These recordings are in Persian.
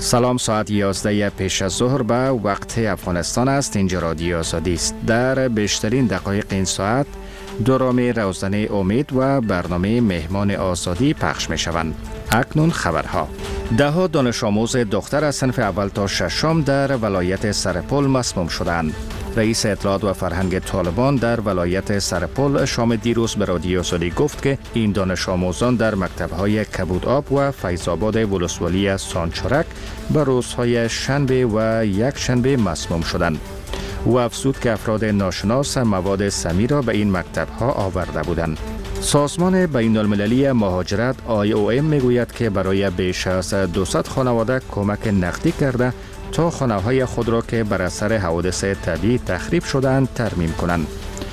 سلام، ساعت 11 پیش از ظهر به وقت افغانستان است. اینجا رادیو آزادی است. در بیشترین دقایق این ساعت دوران روزانه امید و برنامه مهمان آزادی پخش می شوند. اکنون خبرها. دهها دانش آموز دختر از صنف اول تا ششم در ولایت سرپل مسموم شدند. رئیس اطلاعات و فرهنگ طالبان در ولایت سرپل شام دیروز به رادیو آزادی گفت که این دانش آموزان در مکتب‌های کبودآب و فیض‌آباد ولسوالی سانچارک به روزهای شنبه و یک شنبه مسموم شدند. او افزود که افراد ناشناس مواد سمی را به این مکتب‌ها آورده بودند. سازمان بین‌المللی مهاجرت IOM میگوید که برای بیش از 200 خانواده کمک نقدی کرده تا خانه‌های خود را که بر اثر حوادث طبیعی تخریب شدند ترمیم کنند.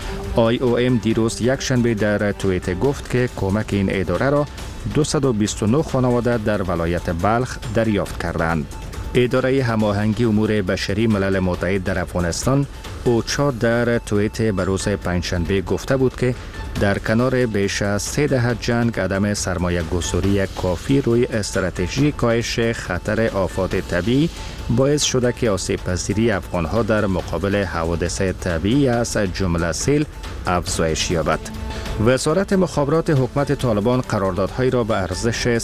IOM دیروز یک شنبه در توییتر گفت که کمک این اداره را 229 خانواده در ولایت بلخ دریافت کردند. اداره هماهنگی امور بشری ملل متحد در افغانستان اوچا در توییتر به روز پنجشنبه گفته بود که در کنار بیش از 3 دهه جنگ عدم سرمایه گذاری کافی روی استراتژی کاهش خطر آفات طبیعی باعث شده که آسیب پذیری افغانها در مقابل حوادث طبیعی از جمله سیل افزایش یابد. وزارت مخابرات حکومت طالبان قراردادهایی را به ارزش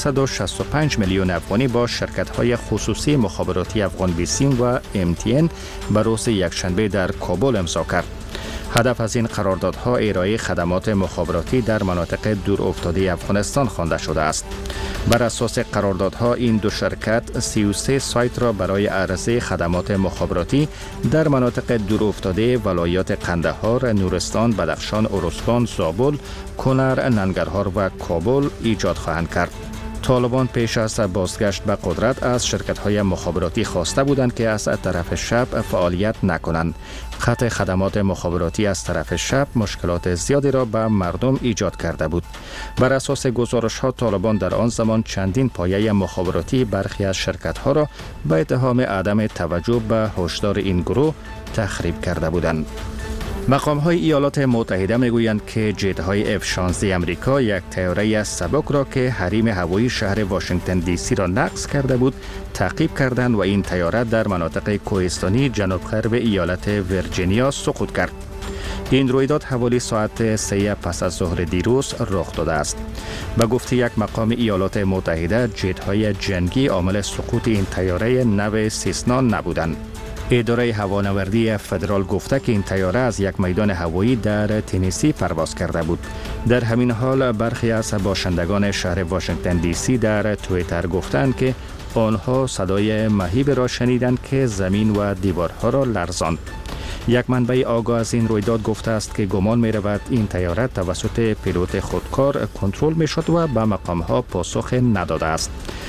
365 میلیون افغانی با شرکت‌های خصوصی مخابراتی افغان بیسیم و MTN به روز یکشنبه در کابل امضا کرد. هدف از این قراردادها ارائه خدمات مخابراتی در مناطق دور افتاده افغانستان خوانده شده است. بر اساس قراردادها این دو شرکت 33 سایت را برای عرضه خدمات مخابراتی در مناطق دور افتاده ولایات قندهار، نورستان، بدخشان، ارزگان، زابل، کنر، ننگرهار و کابل ایجاد خواهند کرد. طالبان پیش از بازگشت به قدرت از شرکت‌های مخابراتی خواسته بودند که از طرف شب فعالیت نکنند. قطع خدمات مخابراتی از طرف شب مشکلات زیادی را به مردم ایجاد کرده بود. بر اساس گزارش‌ها طالبان در آن زمان چندین پایه مخابراتی برخی از شرکت‌ها را به اتهام عدم توجه به هشدار این گروه تخریب کرده بودند. مقام‌های ایالات متحده میگویند که جت‌های F-16 امریکا یک طیاره سبک را که حریم هوایی شهر واشنگتن دی سی را نقض کرده بود تعقیب کردند و این طیاره در مناطق کوهستانی جنوب غرب ایالت ویرجینیا سقوط کرد. این رویداد حوالی ساعت 3 پس از ظهر دیروز رخ داده است. به گفته یک مقام ایالات متحده جت‌های جنگی عامل سقوط این طیاره نو سیسنا نبودند. اداره هوانوردی فدرال گفته که این طیاره از یک میدان هوایی در تنیسی پرواز کرده بود. در همین حال برخی از باشندگان شهر واشنگتن دی سی در توییتر گفتند که آنها صدای مهیب را شنیدند که زمین و دیوارها را لرزاند. یک منبع آگاه از این رویداد گفته است که گمان می رود این طیاره توسط پیلوت خودکار کنترل می شد و به مقامها پاسخ نداده است.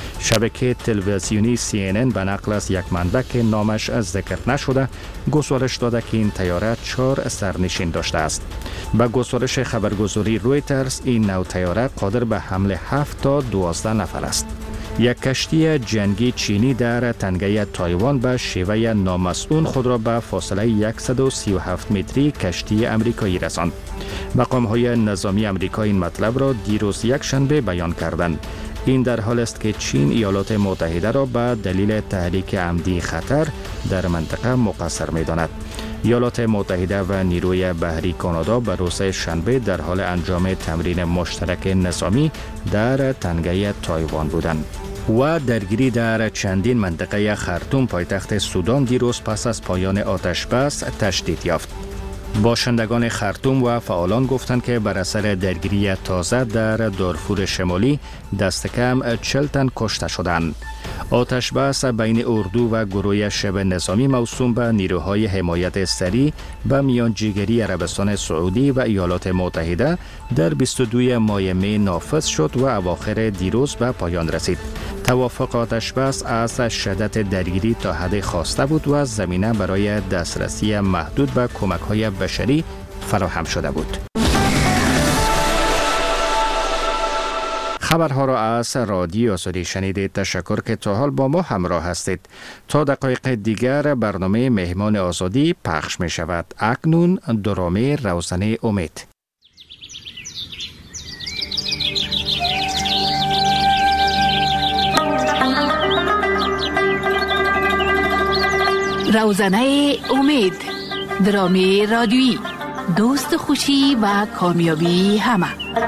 شبکه تلویزیونی CNN به نقل از یک منبع که نامش ذکر نشده گزارش داده که این طیاره 4 سرنشین داشته است. با گزارش خبرگزاری رویترز این نوع طیاره قادر به حمل 7 تا 12 نفر است. یک کشتی جنگی چینی در تنگه تایوان به شیوه نامسئول خود را به فاصله 137 متری کشتی امریکایی رساند. مقام‌های نظامی امریکا این مطلب را دیروز یک شنبه بیان کردند. این در حال است که چین ایالات متحده را به دلیل تحریک عمدی خطر در منطقه مقصر می‌داند. ایالات متحده و نیروی بحری کانادا به روز شنبه در حال انجام تمرین مشترک نظامی در تنگه تایوان بودند. و درگیری در چندین منطقه خرطوم پایتخت سودان دیروز پس از پایان آتش بس تشدید یافت. باشندگان خرطوم و فعالان گفتند که بر اثر درگیری تازه در دارفور شمالی دست کم 40 تن کشته شدند. آتش بس بین اردو و گروه شبه نظامی موسوم به نیروهای حمایت سریع به میانجیگری عربستان سعودی و ایالات متحده در 22 ماه می نافذ شد و اواخر دیروز به پایان رسید. توافق آتش بس از شدت درگیری تا حد خواسته بود و زمینه برای دسترسی محدود به کمک‌های بشری فراهم شده بود. خبرها را از رادیو آزادی شنیدید. تشکر که تا حال با ما همراه هستید. تا دقایق دیگر برنامه مهمان آزادی پخش می شود. اکنون درامه روزانه امید. روزنه امید، درامی رادیویی، دوست خوشی و کامیابی همه.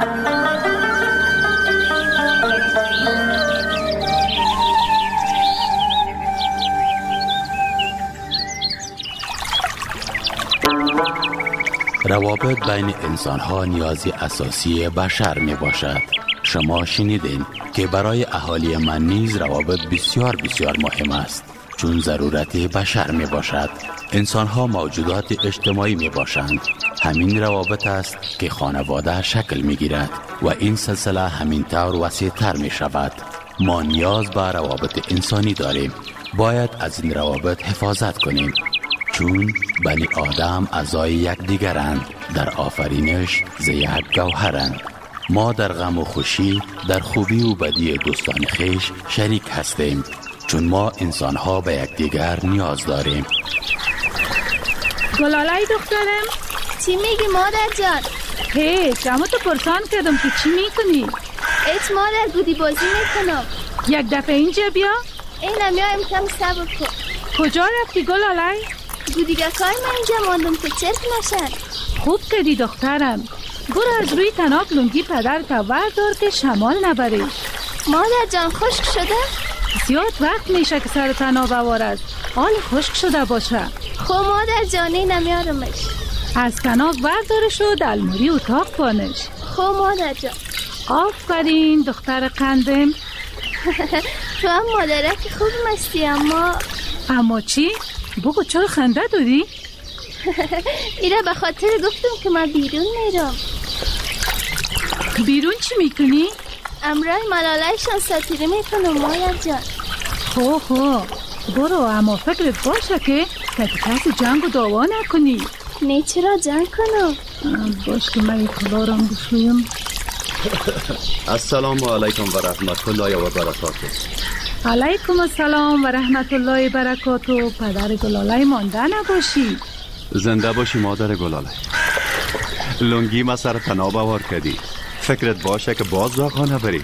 روابط بین انسان‌ها نیازی اساسی بشر می باشد. شما شنیدین که برای اهالی من نیز روابط بسیار بسیار مهم است، چون ضرورت بشر می باشد. انسان‌ها موجودات اجتماعی می باشند. همین روابط است که خانواده شکل می گیرد و این سلسله همین طور وسیع‌تر می شود. ما نیاز به روابط انسانی داریم. باید از این روابط حفاظت کنیم، چون بنی آدم اعضای یکدیگرند، در آفرینش ز یک گوهرند. ما در غم و خوشی، در خوبی و بدی دوستان خویش شریک هستیم، چون ما انسان‌ها به یکدیگر نیاز داریم. گلالای دخترم، چی میگی مادر جان؟ هیچ، اما تو پرسان کردم که چی میکنی؟ ایچ مادر، گودی بازی میکنم. یک دفعه اینجا بیا. اینم میایم، کم صبر کن. کجا رفتی گلالای؟ گودیگکای من اینجا ماندم که چرک نشن. خوب کردی دخترم. برو از روی تناب لنگی پدر تا وردار که شمال نبری. مادر جان خشک شده؟ زیاد وقت میشه که سر تناب وارد حال خشک شده باشه. خب مادر جانی نمیارمش. از تناب وردارش و دلموری اتاق بانش. خب مادر جان. آفرین دختر قندم. تو هم مادرک خوب مستی. اما چی؟ بگو چرا خنده داری؟ ایره به خاطر گفتم که من بیرون میرم. بیرون چی میکنی؟ امرای ملالایشان ساتیره میکنم مادر جان. خو برو، اما فکرت باشه که کسی جنگ و دعوا نکنی. نه چرا جنگ کنم؟ باش که من کلارم بشویم. السلام علیکم و رحمت الله و برکاته. علیکم السلام و رحمت الله و برکاته. پدر گلالای مانده نباشی. زنده باشی مادر گلالای. لنگی ما سر تناب آور کردی. فکرت باشه که باز زاغا نبری.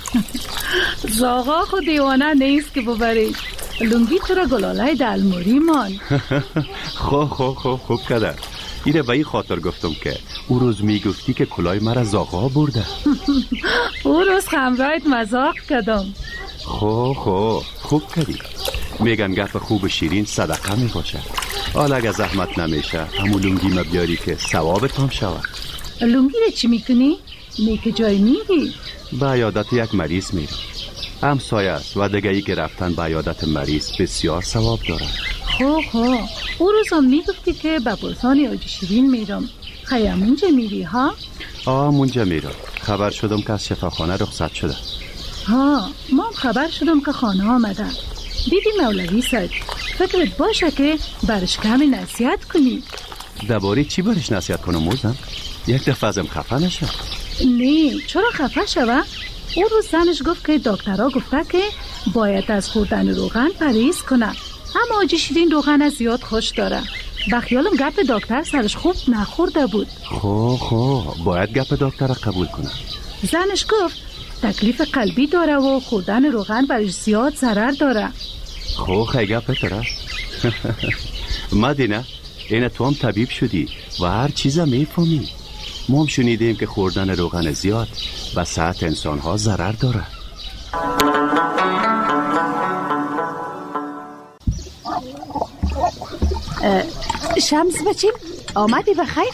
زاغا خود دیوانه نیست که ببری. لنگی تو را گلالای دلموری مان. خوب کده. اینه به این خاطر گفتم که او روز میگفتی که کلای مرا زاغا برده. او روز خمرایت مزاق کردم. خوب کردی. میگن گپ خوب شیرین صدقه می باشه. حالا اگه زحمت نمیشه همون لنگی ما بیاری که ثواب تام شود. لنگی رو چی میکنی؟ که جای میگی؟ به عیادت یک مریض میرم. همسایه است و دیگه ای که رفتن به عیادت مریض بسیار ثواب داره. او روز هم میگفتی که به برسان آجی شیرین میرم. خیلی منجا میری ها؟ منجا میرم. خبر شدم که از شفاخانه رخصت شده. ما خبر شدم که خانه آمده. دیدی مولوی صاحب، فکرت باشه که برش کمی نصیحت کنی. درباره چی برش نصیحت کنم موزم؟ یک دفعه ازم خفه نشه. نه چرا خفه شوه؟ اون روز زنش گفت که دکترها گفته که باید از خوردن روغن پرهیز کنه، اما آجی شیرین روغن زیاد خوش داره. بخیالم گپ دکتر سرش خوب نخورده بود. باید گپ دکتر قبول کنه. زنش گفت تکلیف قلبی داره و خوردن روغن برش زیاد ضرر داره. خیلی گپ داره. مدینه اینه تو هم طبیب شدی و هر چیزا میفهمی. ما هم شنیدیم که خوردن روغن زیاد به صحت انسان‌ها ضرر داره. شمس بچیم آمدی بخیر؟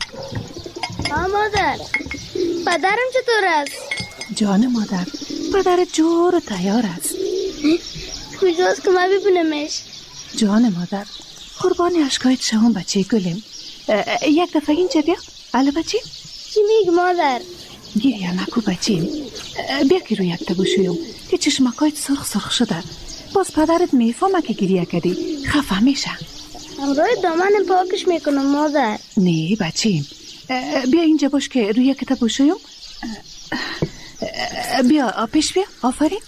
مادر، پدرم چطور است؟ جان مادر، پدر جور و تیار است. کجاست که من ببینمش؟ جان مادر، قربانی اشکایت شما بچه گلیم. یک دفعه اینجا بیا. الو بچه؟ چی میگی مادر؟ گریه نکو بچیم. بیا که روی یک تبوشویم که چشمکایت سرخ شده. باز پدرت میفهمه که گریه کردی خفه میشه. امروی دامن پاکش میکنم مادر. نه بچیم، بیا اینجا باش که روی یک تبوشویم. بیا پیش بیا. آفرین.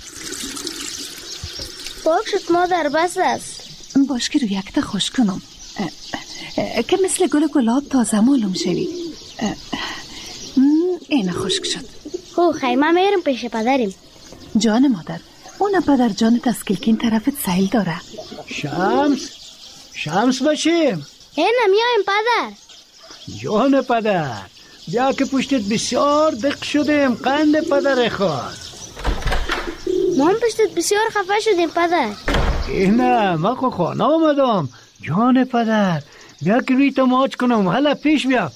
پاک شد مادر، بس است. باش که روی یک تا خوش کنم که مثل گل گلاب تازه معلوم شوی. اینه خشک شد. خیمه میرم پیش پدریم. جان مادر، اون پدر جانت از کلکین طرفت سیل داره. شمس شمس بچیم. نمیایم پدر. جان پدر، بیا که پشتت بسیار دق شدیم. قند پدر خواهد. ما هم پشتت بسیار خفه شدیم پدر. نه من خانه آمدم. جان پدر بیا که روی تو ماچ کنم. حالا پیش بیا.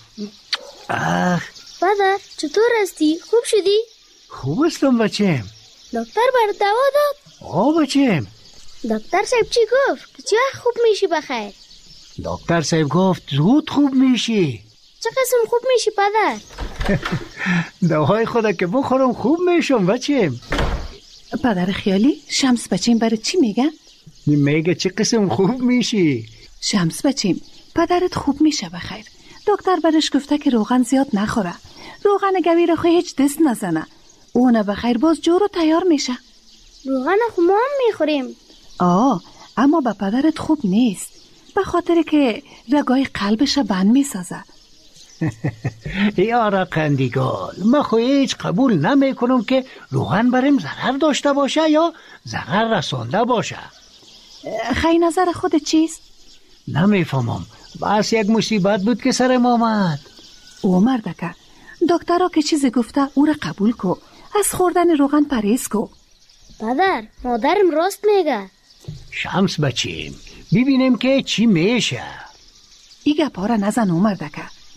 پدر چطور هستی؟ خوب شدی؟ خوب هستم بچیم. دکتر بر دوا داد؟ بچیم. دکتر صاحب چی گفت؟ که چه خوب میشی بخیر؟ دکتر صاحب گفت زود خوب میشی. چه قسم خوب میشی پدر؟ دوای خدا که بخورم خوب میشم بچیم. پدر خیالی، شمس بچیم برای چی میگن؟ میگه چه قسم خوب میشی. شمس بچیم پدرت خوب میشه بخیر. دکتر برش گفته که روغن زیاد نخوره. روغن گوی را هیچ دست نزنه. اونه بخیر باز جور و تیار میشه. روغن خو ما هم میخوریم. اما به پدرت خوب نیست، به خاطر که رگای قلبش بند میسازه. یارا قندیگال، من خو هیچ قبول نمی کنم که روغن بریم ضرر داشته باشه یا ضرر رسانده باشه. خیلی نظر خود چیست؟ نمیفهمم، بس یک مصیبت بود که سرم آمد. او مردکه، دکترها که چیزی گفته او را قبول کو. از خوردن روغن پرهیز کو. پدر مادرم راست میگه. شمس بچیم ببینیم که چی میشه. ای گپا را نزن او مردکه.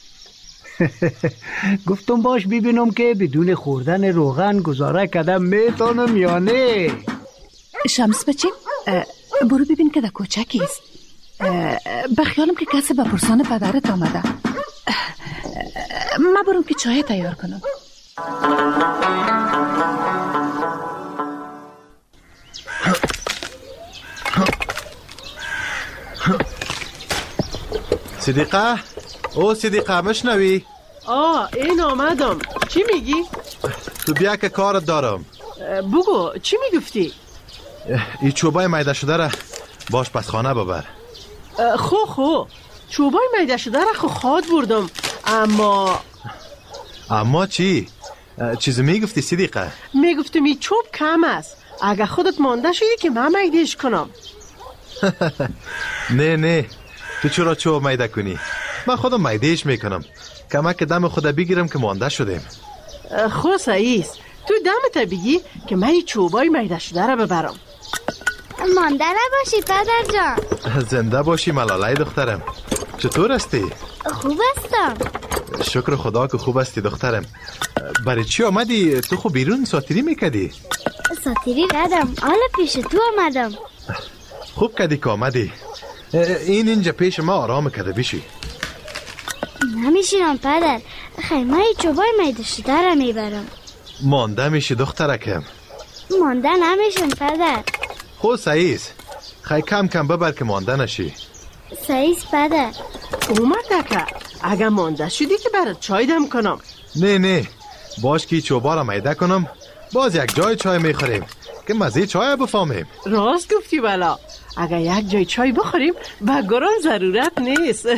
گفتم باش ببینم که بدون خوردن روغن گزاره کردم میتونم یا نه. شمس بچیم برو ببین که در کوچه کیست. بخیالم که کسی به پرسان پدرت آمده. من برم که چای تیار کنم. صدیقه، او صدیقه مشنوی؟ این آمدم. چی میگی؟ تو بیا که کارت دارم. بگو چی میگفتی؟ این چوبای میده شده را باش پس خانه ببر. خو چوبای میده شده را خو خواد بردم. اما چی؟ چیزی میگفتی صدیقه؟ میگفتم این چوب کم است. اگه خودت مانده شدی که من میدهش کنم. نه تو چرا چوب میده کنی؟ من خودم میدهش میکنم. کمک دم خدا بگیرم که مانده شدیم. خو سعیس، تو دمت بگی که من چوبای میده شده را ببرم. مانده نباشی پدر جان. زنده باشی ملالای دخترم. چطور هستی؟ خوب هستم. شکر خدا که خوب هستی دخترم. برای چی آمدی؟ تو خو بیرون ساتیری میکدی؟ ساتیری ندم، حالا پیش تو آمدم. خوب کدی که آمدی. اینجا پیش ما آرام کده بشی. نمیشینم پدر. خیمه چوبای میده شده را میبرم. مانده میشی دخترکم. مانده نمیشم پدر. خود سعیس خیلی کم ببر که مانده نشی. سعیس پدر. اومده که اگه مانده شدی که برات چای دم کنم. نه باش که چوبا را میده کنم. باز یک جای چای میخوریم که مزه چای بفهمیم. راست گفتی بلا. اگه یک جای چای بخوریم به گران ضرورت نیست.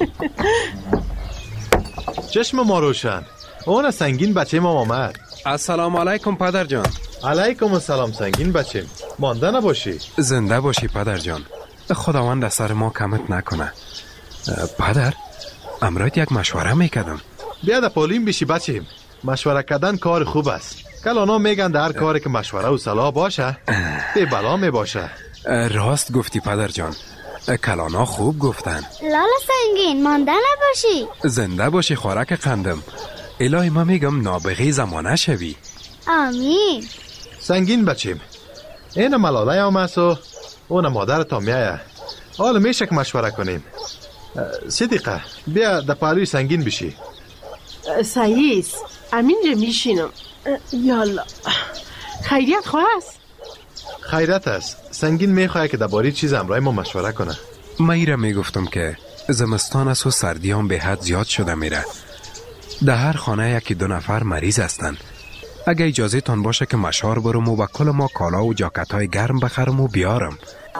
چشم ما روشن. اون سنگین بچه ما آمد. السلام علیکم پدر جان. علیکم السلام سنگین بچه. مانده نباشی. زنده باشی پدر جان. خداوند از سر ما کمت نکنه. پدر امروز یک مشوره میکردم. بیا در پولیم بشی بچه. مشوره کردن کار خوب است. کلانا میگن در هر کاری که مشوره و صلاح باشه به بلا میباشه. راست گفتی پدر جان. کلانا خوب گفتن. لالا سنگین مانده نباشی. زنده باشی خوراک قندم. الهی ما میگم نابغه زمانه شوی. آمین. سنگین بچیم. این ملاله هم است و اون مادر تا میایه. حالا میشه که مشوره کنیم. صدیقه بیا در پهلوی سنگین بشی. سعیس امینجا میشینم. یالا خیریت خواست؟ خیرت است. سنگین میخواه که درباره چیز امرای ما مشوره کنه. من ایره میگفتم که زمستان است و سردی هم به حد زیاد شده میره. در هر خانه یکی دو نفر مریض هستن. اگه اجازه تان باشه که مشوار برم و کل ما کالا و جاکت های گرم بخرم و بیارم.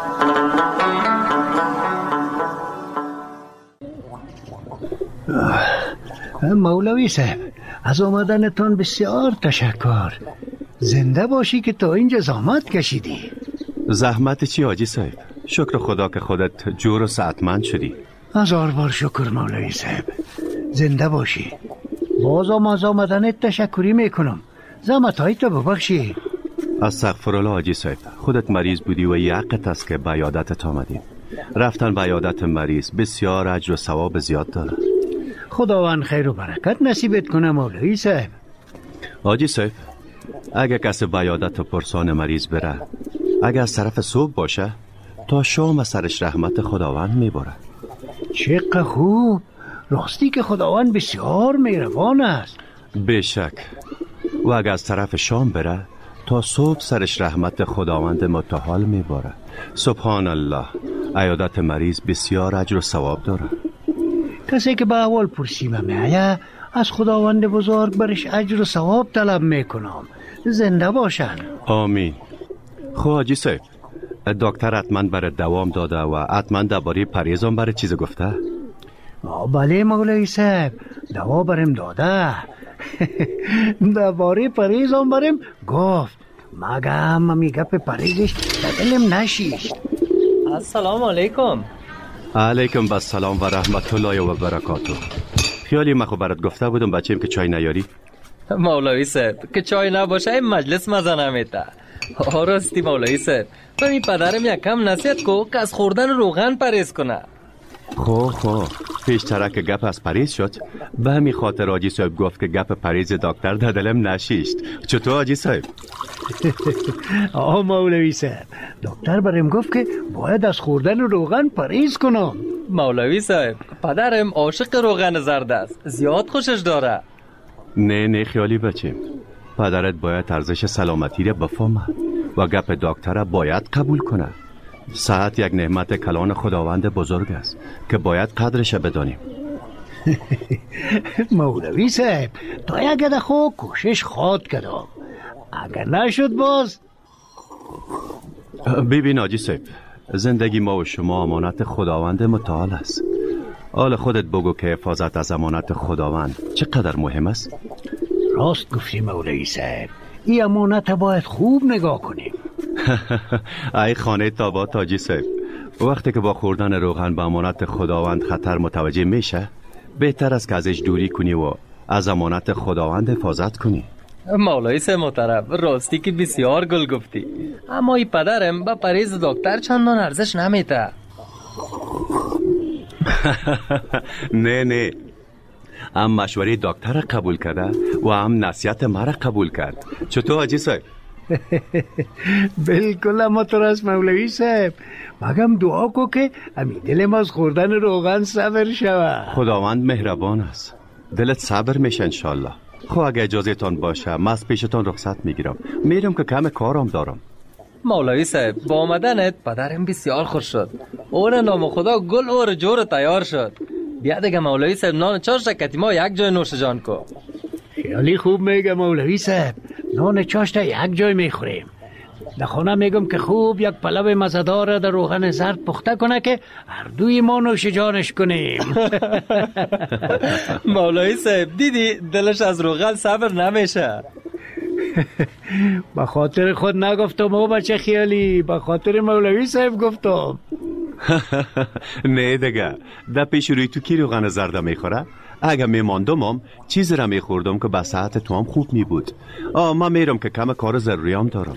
مولوی صاحب از آمدنتان بسیار تشکر. زنده باشی که تا اینجا زحمت کشیدی. زحمت چی حاجی صاحب؟ شکر خدا که خودت جور و صحتمند شدی. هزار بار شکر مولوی صاحب. زنده باشی. بازم از آمدنت تشکری میکنم. زحمت‌هایت رو ببخشی. استغفرالله حاجی صاحب، خودت مریض بودی و یقت است که به عیادتت آمدیم. رفتن به عیادت مریض بسیار اجر و ثواب زیاد داره. خداوند خیر و برکت نصیبت کنه مولوی صاحب. حاجی صاحب، اگه کسی به عیادت پرسان مریض بره، اگه از طرف صبح باشه تا شام سرش رحمت خداوند میبره. چقدر خوب. راستی که خداوند بسیار مهربان است. بشک. و اگه از طرف شام بره تا صبح سرش رحمت خداوند متعال میباره. سبحان الله. عیادت مریض بسیار اجر و ثواب داره. کسی که به اول پرسیمه میایه از خداوند بزرگ برش اجر و ثواب طلب میکنم. زنده باشن. آمین. خب حاجی صاحب، دکتر حتما برای دوام داده و حتما درباره پرهیزم برای چیز گفته؟ بله مولوی صاحب، دوا برم داده. درباره پرهیزم برم گفت. مگه هم میگه به پرهیزش دلم نشیشت. السلام علیکم. علیکم السلام و رحمت الله و برکاته. خیالی من خب برات گفته بودم بچه‌ام که چای نیاری؟ مولوی صاحب که چای نباشه این مجلس مزه نمیده. راستی مولوی صاحب، بمی پدرم یکم نصیحت کو که از خوردن روغن پرهیز کنه. خب پیشتره که گپ از پرهیز شد، به همین خاطر حاجی صاحب گفت که گپ پرهیز دکتر در دلم نشیشت. چطور حاجی صاحب؟ مولوی صاحب، دکتر برام گفت که باید از خوردن روغن پرهیز کنم. مولوی صاحب، پدرم عاشق روغن زرد است، زیاد خوشش داره. نه خیالی بچیم، پدرت باید ارزش سلامتی را بفهمه و گپ دکتر را باید قبول کنه. صحت یک نعمت کلان خداوند بزرگ است که باید قدرش بدانیم. مولوی صاحب، تا یک دخو کوشش خواد کردم. اگر نشد باز. ببین حاجی صاحب، زندگی ما و شما امانت خداوند متعال است. حال خودت بگو که حفاظت از امانت خداوند چقدر مهم است؟ راست گفتی مولوی صاحب، این امانت باید خوب نگاه کنیم. ای خانه تابات حاجی صاحب، وقتی که با خوردن روغن به امانت خداوند خطر متوجه میشه، بهتر است که ازش دوری کنی و از امانت خداوند حفاظت کنی. مولوی صاحب محترم، راستی که بسیار گل گفتی، اما این پدرم با پرهیز دکتر چندان ارزش نمیده. نه هم مشوره دکتر را قبول کرده و هم نصیحت مرا قبول کرد. چطور حاجی صاحب؟ بالکل همانطور است مولوی صاحب. مگم دعا کو که امی دلم از خوردن روغن صبر شود. خداوند مهربان است، دلت صبر میشه انشالله. خب اگه اجازه تان باشه من از پیشتان رخصت میگیرم، میرم که کم کارم دارم. مولوی صاحب، با آمدنت پدرم بسیار خوش شد. اون نام خدا گل اور جور تیار شد. بیا دیگه مولوی صاحب، نان چاش کتی ما یک جای نوش جان کو. خیلی خوب میگه مولوی صاحب، نان چاشت یک جای میخوریم. در خانه میگم که خوب یک پلو مزه‌دار در روغن زرد پخته کنه که هر دوی ما نوش جانش کنیم. مولوی صاحب دیدی دلش از روغن صبر نمیشه. به خاطر خود نگفتم او بچه خیالی، به خاطر مولوی صاحب گفتم. نه دیگه، در پیش روی تو کی روغن زرد میخوره؟ اگه میماندم هم چیزی را میخوردم که به صحت تو هم خوب میبود. من میرم که کم کار ضروری هم دارم.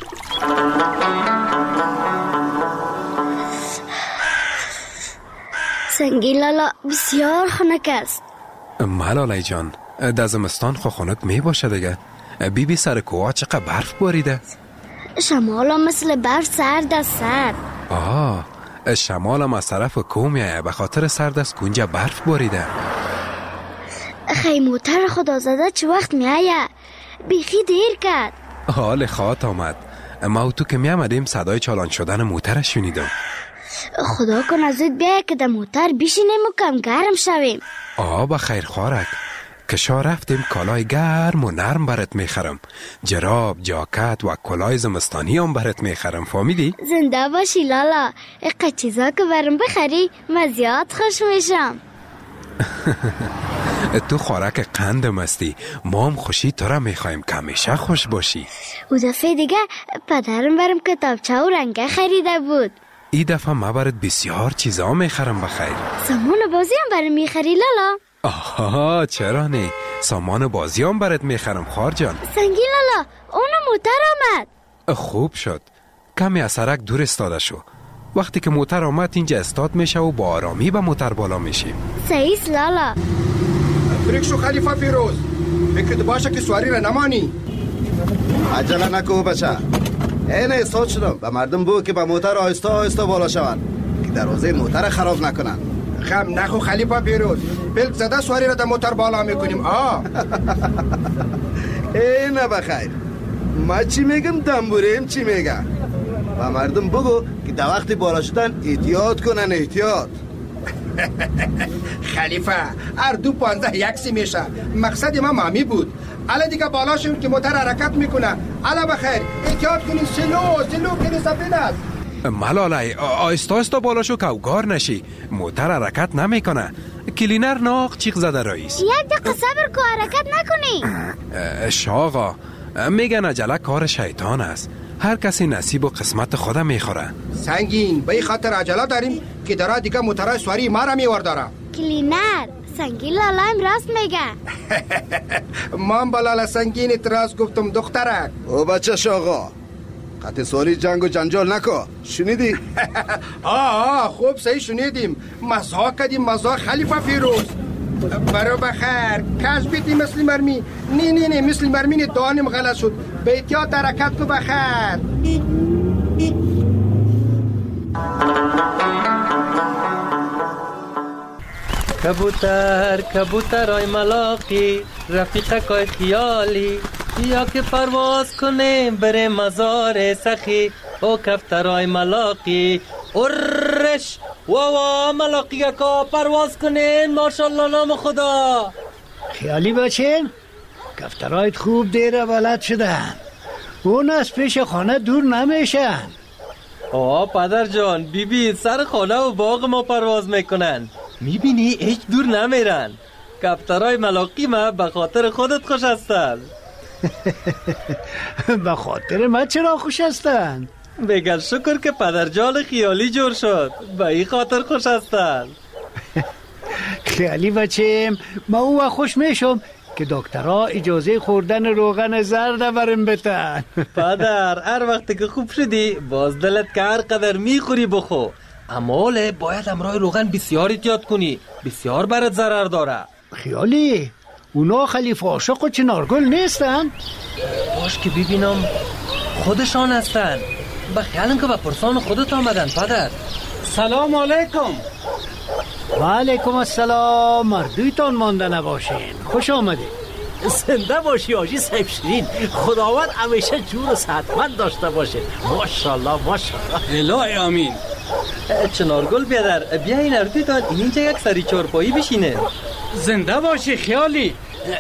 سنگی لالا بسیار خنک است. ملالای جان، در زمستان خنک می باشه دیگه. بی سر کوها چقدر برف باریده. شمال مثل برف سرد است سرد. شمال هم از طرف کوه میایه، به خاطر سرد است کنجا برف باریده. خیموتر خدا زده چه وقت میایه؟ بیخی دیر کرد. حال خواهد آمد. ما و تو که میامدیم صدای چالان شدن موتر شنیدم. خدا کن از زود بیایه که در موتر بیشینیم و کم گرم شویم. با خیر خوارک، کشا رفتیم کالای گرم و نرم برات میخرم. جراب، جاکت و کلای زمستانی هم برات میخرم. فهمیدی؟ زنده باشی لالا. اقا چیزا که برام بخری من زیاد خوش میشم. تو خوراک قندم هستی، ما هم خوشی تو را میخوایم که همیشه خوش باشی. او دفعه دیگه پدرم برام کتابچه و رنگه خریده بود. این دفعه ما برات بسیار چیزا میخرم بخیر. سامان بازی هم برای میخری لالا؟ آها چرا نه، سامان بازی هم برات میخرم خار جان. سنگی لالا اونو موتر آمد. خوب شد، کمی از سرک دور استاده شو. وقتی که موتر آمد اینجا استاد میشه و با آرامی به موتر بالا میشیم. سعیس لالا. بریک شو خلیفه فیروز، فکرت باشه که سواری را نمانی. عجله نکو بچه، این استاد شدم به مردم بگو که با موتر آهسته آهسته بالا شوند که دروازه موتر خراب نکنن. خم نخو خلیفه فیروز، پلک زده سواری را در موتر بالا میکنیم. نه بخیر، ما چی میگم دنبوریم چی میگم. و مردم بگو که در وقت بالا شدن احتیاط کنن احتیاط. خلیفه هر 2.15 یکسی میشه. مقصد ما مامی بود. الان دیگه بالا شد که موتر حرکت میکنه. الان بخیر احتیاط کنین. سلو کنین سفین است. ملاله آهسته آهسته بالا شو که اوگار نشی. موتر حرکت نمیکنه. کلینر ناق چیق زده رئیس. یک دقیقه صبر کو حرکت نکنی. شاغا میگن عجله کار شیطان است. هر کسی نصیب و قسمت خودم میخوره. سنگین به این خاطر عجله داریم که درا دیگه موترهای سواری ما را میورداره. کلینر سنگین لالا هم راست میگه. من با لالا سنگین اعتراض گفتم دخترک. او بچه شاغا قطع سواری جنگ و جنجال نکو، شنیدی؟ خوب صحیح شنیدیم. مزاق کدیم مزاق خلیفه فیروز. برو بخیر کش بیتی مثل مرمی. نه مثل مرمی دانم غلط شد. به احتیاط حرکت کو بخیر. کبوتر آی ملاقی رفیق کای خیالی یا که پرواز کنیم بره مزار سخی او کفترای ملاقی ارش واوا ملاقی که پرواز کنین ماشاءالله نام خدا. خیالی بچین کفترایت خوب دیره بلد شدن. اون از پیش خانه دور نمیشن. پدر جان بیبی سر خانه و باغ ما پرواز میکنن. میبینی هیچ دور نمیرن. کفترای ملاقی ما به خاطر خودت خوش هستن. به خاطر من چرا خوش هستن؟ بگل شکر که پدر جان خیالی جور شد. به این خاطر خوش هستن. خیالی بچیم ما او خوش میشم که دکترها اجازه خوردن روغن زرد برم بتن. پدر هر وقت که خوب شدی باز دلت که هر قدر میخوری بخو. اما باید امرای روغن بسیار احتیاط کنی. بسیار برات ضرر داره. خیالی اونا خلیفه عاشق و چنارگل نیستن؟ باش که ببینم خودشان هستن. بخیالم که با پرسان خودت آمدن پدر. سلام علیکم. و علیکم السلام. مردویتان مانده نباشین. خوش آمدید. زنده باشی آجی صاحب شیرین. خداوند همیشه جور و صحتمند داشته باشه. ماشاءالله ماشاءالله. الهی آمین. چنارگل بیادر بیا این اردویتان اینجا یک سری چارپایی بشینه. زنده باشی خیالی.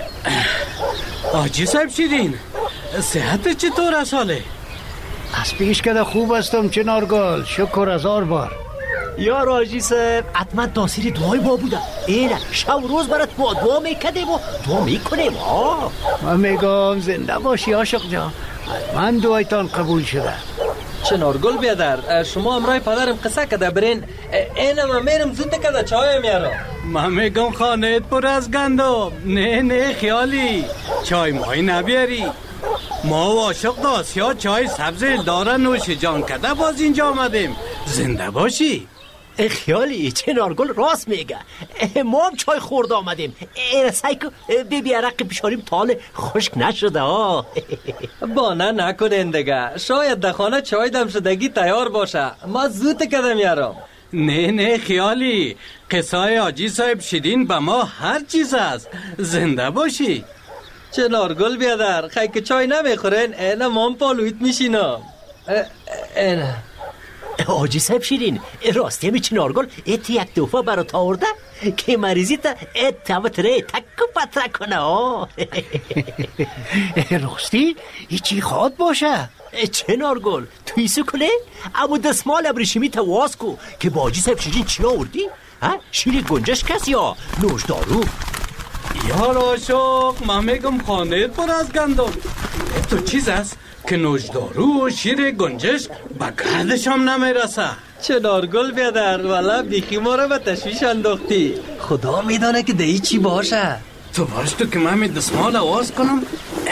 آجی صاحب شیرین صحت چطور است حاله؟ از پیش کده خوب هستم چنارگل. شکر هزار بار. یا راجی صاحب حتما تاثیر دعای با بوده. اینه شب روز برات با دعا میکدیم و دعا میکنیم. من میگم زنده باشی عاشق جان. من دعایتان قبول شده. چنارگل بیادر شما امرای پدرم قصه کده برین. اینم من میرم زود کده چای میارم. من میگم خانهت پر از گندم. نه خیالی چای مایی نبیاری. ما عاشق داسیا چای سبز داره نوش جان کده باز اینجا آمدیم. زنده باشی. خیالی چنارگل راست میگه. ما هم چای خورد آمدیم. سعی کن ببی عرق پیشاریم تاله خشک نشده. بانه نکنین دیگه. شاید در خانه چای دم شدگی تیار باشه. ما زود کده میارم. نه خیالی قصای آجی صاحب شیرین به ما هر چیز است. زنده باشی. چنارگل بیادر خیلی که چای نمیخورین اینه ما پالویت میشینم. اینه آجی صاحب شیرین راستی همی چنارگل ایت یک دفعه برات آورده که مریضی تا ایت تره تکو پتره کنه. راستی چی خواد باشه؟ چنارگل تویسو کنه اما دستمال ابریشمی تا واز کو که با آجی صاحب شیرین چی آوردی؟ شیر گنجش کس یا نوشدارو؟ یا راشق من میگم خانه پر از گندم. تو چیز است که نوشدارو و شیر گنجش به گردشم نمیرسه. چنارگل بیادر، والا بیخی ما رو به تشویش انداختی. خدا میدانه که دهی چی باشه. تو باش تو که من می دستمال آواز کنم.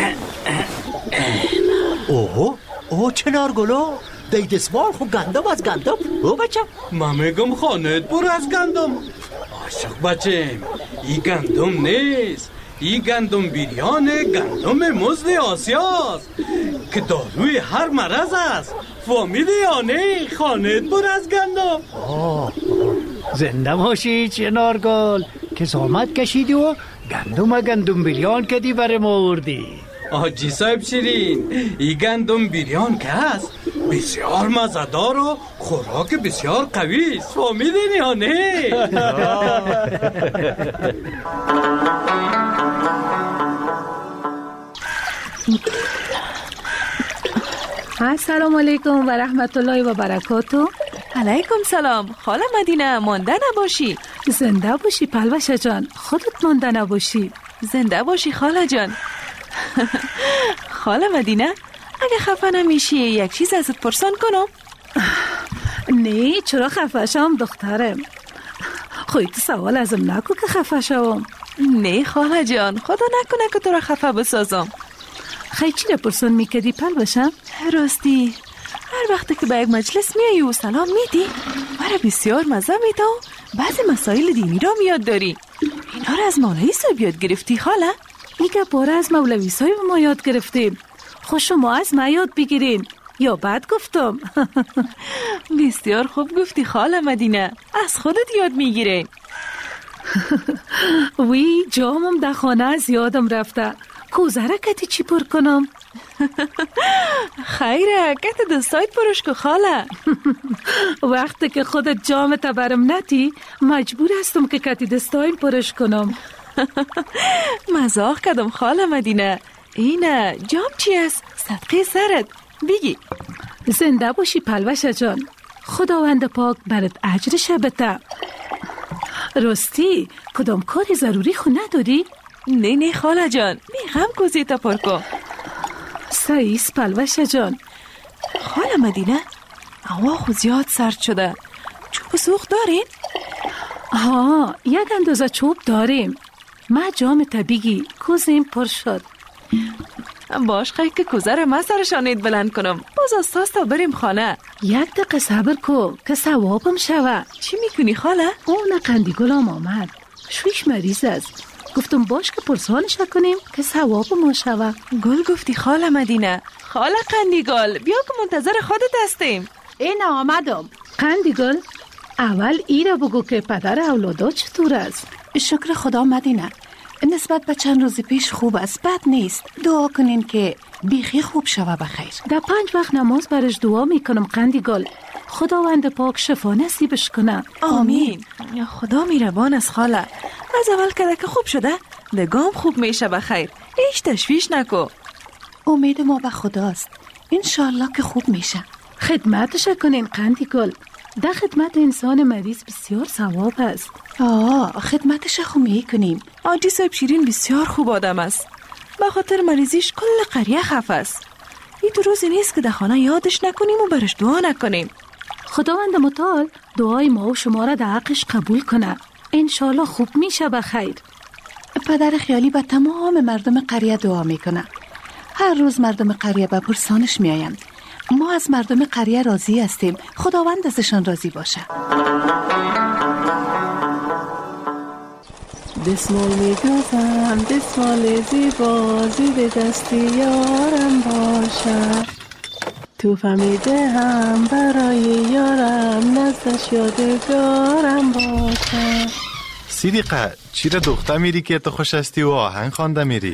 اوه چنارگلو دی دستمال خو گندم از گندم. او بچه من میگم خانت پر از گندم. عاشق بچم، این گندم نیست، این گندم بیریانه، گندم مزد آسیاست که داروی هر مرض است. فهمیدی یا نه؟ خانت پر از گندم. زنده باشی چنارگل که زحمت کشیدی و گندم بیریان کدی برای ما آوردی. آجی صاحب شیرین، این گندم بیریان که هست بسیار مزدار و خوراک بسیار قوی است. فهمیدین یا نه؟ السلام علیکم و رحمت الله و برکاته. علیکم سلام. خاله مدینه مانده نباشی. زنده باشی پلوشه جان، خودت مانده نباشی. زنده باشی خاله جان. خاله مدینه اگه خفه نمیشی یک چیز ازت پرسان کنم؟ نه چرا خفه شم دخترم؟ خودت سوال ازم نکو که خفه شوم. نه خاله جان، خدا نکنه که تو را خفه بسازم. خیلی چی را پرسان میکردی پلوشم؟ راستی هر وقت که به یک مجلس میایی و سلام میدی مرا بسیار مزه میده و بعضی مسائل دینی را میاد داری. اینا را از مولوی صاحب یاد گرفتی خاله؟ دیگه باره از مولوی صاحب ما یاد گرفتیم. خوش شما از ما یاد بگیرین یا بعد گفتم؟ بسیار خوب گفتی خاله مدینه، از خودت یاد میگیره. وی جامم در خانه از یادم رفته. کوزه را کتی چی پر کنم؟ خیره کت دستایت پرش که خاله. وقتی که خودت جامت برم نتی مجبور هستم که کتی دستایم پرش کنم. مزاق کردم خاله مدینه. اینه جام چی است؟ صدقه سرت بگی. زنده باشی پلوشه جان، خداوند پاک برات اجرش بده. راستی کدام کاری ضروری خو نداری؟ نه خاله جان، میخوام کوزیتا پر کن. سعیس پلوشه جان. خاله مدینه هوا خو زیاد سرد شده، چوب سوخت دارین؟ ها یک اندازه چوب داریم. ما جام طبیعی کوزیم پر شد. باش خیلی که کوزه را من سرشانید بلند کنم. باز استاز تا بریم خانه. یک دقیقه صبر کو که ثوابم شوه. چی میکنی خاله؟ اون قندیگلم آمد، شویش مریض است. گفتم باش که پرسانش کنیم که ثواب ما شوه. گل گفتی خاله مدینه. خاله قندیگل بیا که منتظر خودت هستیم. این آمدم. قندیگل اول ای را بگو که پدر اولادا چطور است؟ شکر خدا مدینه، نسبت به چند روز پیش خوب است، بد نیست. دعا کنین که بیخی خوب شوه بخیر. در 5 وقت نماز برش دعا میکنم قندیگل، خداوند پاک شفا نصیبش کنه. آمین. خدا میربان است خاله. از اول که خوب شده دگام خوب میشه بخیر. هیچ تشویش نکو. امید ما به خداست، انشالله که خوب میشه. خدمتش کنین قندیگل، در خدمت انسان مریض بسیار ثواب است. خدمتش خو میکنیم. آجی صاحب شیرین بسیار خوب آدم است. به خاطر مریضیش کل قریه خفه است. این تو روزی نیست که در خانه یادش نکنیم و برش دعا نکنیم. خداوند متعال دعای ما و شما را در حقش قبول کنه. انشالله خوب میشه بخیر. پدر خیالی به تمام مردم قریه دعا میکنه. هر روز مردم قریه به پرسانش میاین. ما از مردم قریه راضی هستیم، خداوند ازشان راضی باشه. دستمال میگذم، دستمال زیبا، زیر دستی یارم باشه. تو فهمیده هم برای یارم، نزدش یادگارم باشه. صدیقه چی را دختر میری که تو خوش هستی و آهنگ خوانده میری؟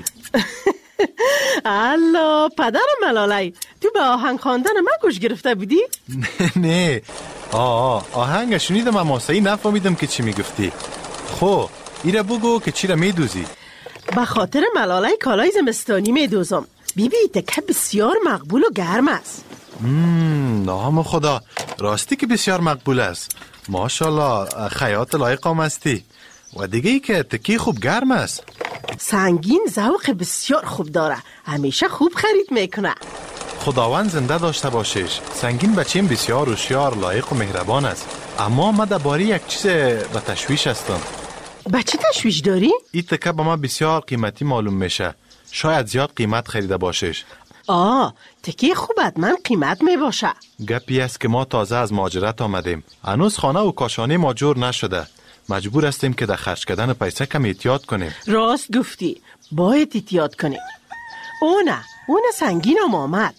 الله پدر ملالی، تو به آهنگ خواندن من گوش گرفته بودی؟ نه آهنگ شنیدم اما صحیح نفهمیدم که چی میگفتی. خو ایره بگو که چی را میدوزی؟ به خاطر ملالی کالای زمستانی میدوزم. بیبی تکه بسیار مقبول و گرم است. نام خدا، راستی که بسیار مقبول است. ماشاءالله خیاط لایق آمستی. و دیگه ای که تکی خوب گرم است. سنگین ذوق بسیار خوب داره، همیشه خوب خرید میکنه. خداوند زنده داشته باشش. سنگین بچیم بسیار هوشیار، لایق و مهربان است، اما من درباره یک چیز به تشویش هستم. به چی تشویش داری؟ این تکه به من بسیار قیمتی معلوم میشه. شاید زیاد قیمت خریده باشش. تکه خوب حتما قیمت می باشه. گپی است که ما تازه از مهاجرت آمدیم. هنوز خانه و کاشانه ما جور نشده. مجبور هستیم که در خرج کردن پیسه کم احتیاط کنیم. راست گفتی، باید احتیاط کنیم. اون سنگین هم آمد.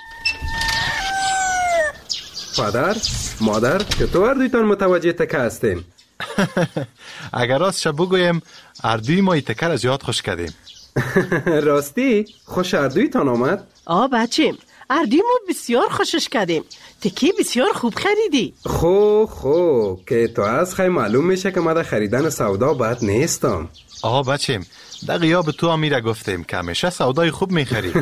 پدر، مادر، چطور اردویتان متوجه تکه هستین؟ اگر راست بگویم اردوی ما این تکه را زیاد خوش کردیم. راستی؟ خوش اردویتان آمد؟ بچیم، اردوی ما بسیار خوشش کردیم. تکه بسیار خوب خریدی. خو که تو از خیلی معلوم میشه که ما در خریدن سودا بد نیستم. بچیم، در غیاب تو امیره گفتیم که همیشه سودای خوب میخری.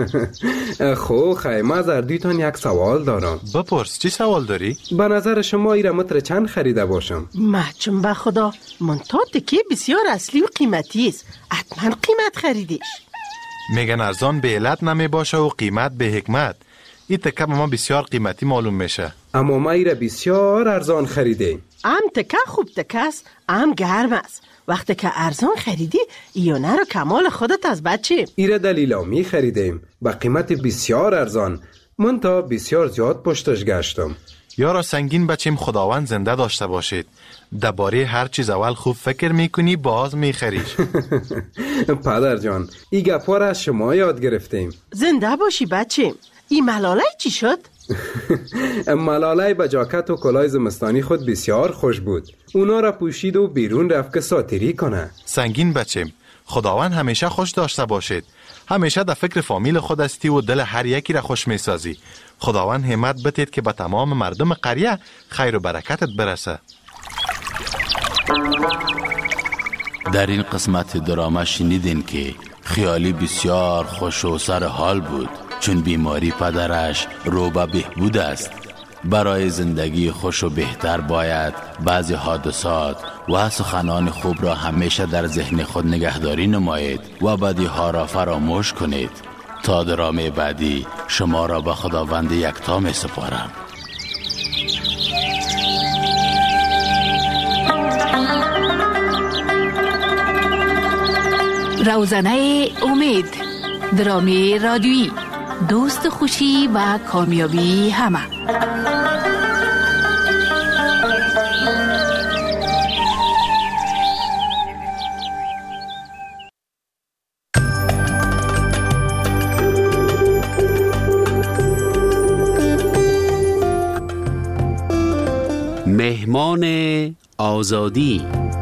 خیلی از اردویتان یک سوال دارم. بپرس، چی سوال داری؟ به نظر شما ایره متر چند خریده باشم؟ محچم به خدا، من تا تکه بسیار اصلی و قیمتی است. حتما قیمت خریدیش. میگن ارزان به علت نمی باشه و قیمت به حکمت. این تکه به ما بسیار قیمتی معلوم میشه. اما ما ایره بسیار ارزان خریدیم. تکه خوب تکه است، گرم است. وقتی که ارزان خریدی، ایونه رو کمال خودت از بچه. ایره دلیلامی خریدیم با قیمت بسیار ارزان. من تا بسیار زیاد پشتش گشتم. یارا سنگین بچیم، خداوند زنده داشته باشید. درباره هر چیز اول خوب فکر میکنی، باز میخریش. پدر جان، این گپا را از شما یاد گرفتیم. زنده باشی بچه. این ملاله چی شد؟ ملاله با جاکت و کلاه زمستانی خود بسیار خوش بود. اونا را پوشید و بیرون رفت که ساتری کنه. سنگین بچیم، خداوند همیشه خوش داشته باشید. همیشه در فکر فامیل خود استی و دل هر یکی را خوش میسازی. خداوند همت بتید که به تمام مردم قریه خیر و برکتت برسه. در این قسمت دراما شنیدین که خیالی بسیار خوش و سر حال بود، چون بیماری پدرش رو به بهبود است. برای زندگی خوش و بهتر باید بعضی حادثات و سخنان خوب را همیشه در ذهن خود نگهداری نمایید و بدی ها را فراموش کنید. تا درامه بعدی شما را به خداوند یکتا می سپارم. روزنه امید، درامی رادیویی، دوست خوشی و کامیابی همه. مهمان آزادی.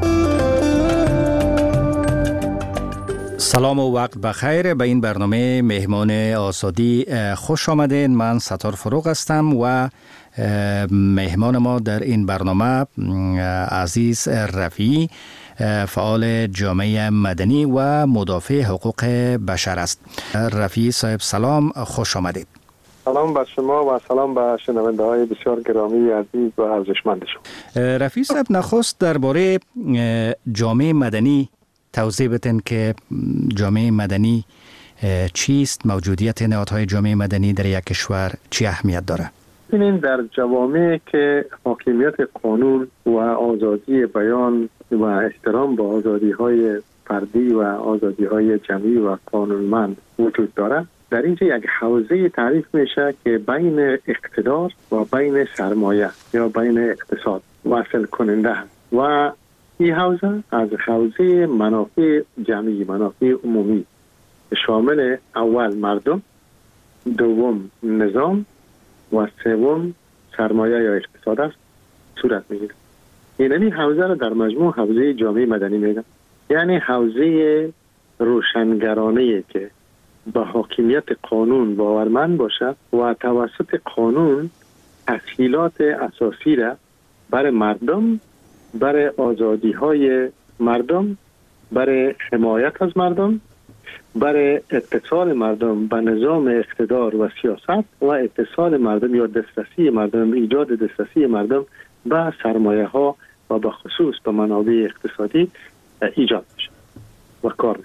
سلام و وقت بخیر. به این برنامه مهمان آزادی خوش آمدین. من ستار فروغ هستم و مهمان ما در این برنامه عزیز رفیعی، فعال جامعه مدنی و مدافع حقوق بشر است. رفیعی صاحب سلام، خوش آمدید. سلام بر شما و سلام به شنونده های بسیار گرامی عزیز و ارزشمند شما. رفیع صاحب، نخست درباره جامعه مدنی توضیح بدین که جامعه مدنی چیست؟ موجودیت نهادهای جامعه مدنی در یک کشور چی اهمیت داره؟ ببینید، در جوامعی که حاکمیت قانون و آزادی بیان و احترام به آزادی های فردی و آزادی های جمعی و قانونمند وجود داره، در اینجا یک حوزه تعریف میشه که بین اقتدار و بین سرمایه یا بین اقتصاد وصل کننده هست و این حوزه از حوزه منافع جمعی، منافع عمومی شامل اول مردم، دوم نظام و سوم سرمایه یا اقتصاد است صورت میگیره. این حوزه را در مجموع حوزه جامعه مدنی میگن، یعنی حوزه روشنگرانه که به حاکمیت قانون باورمند باشه و توسط قانون تسهیلات اساسی را برای مردم، برای آزادی های مردم، برای حمایت از مردم، برای اتصال مردم به نظام اقتدار و سیاست و اتصال مردم یا دسترسی مردم، ایجاد دسترسی مردم به سرمایه ها و به خصوص به منابع اقتصادی ایجاد میشه و کار میشه.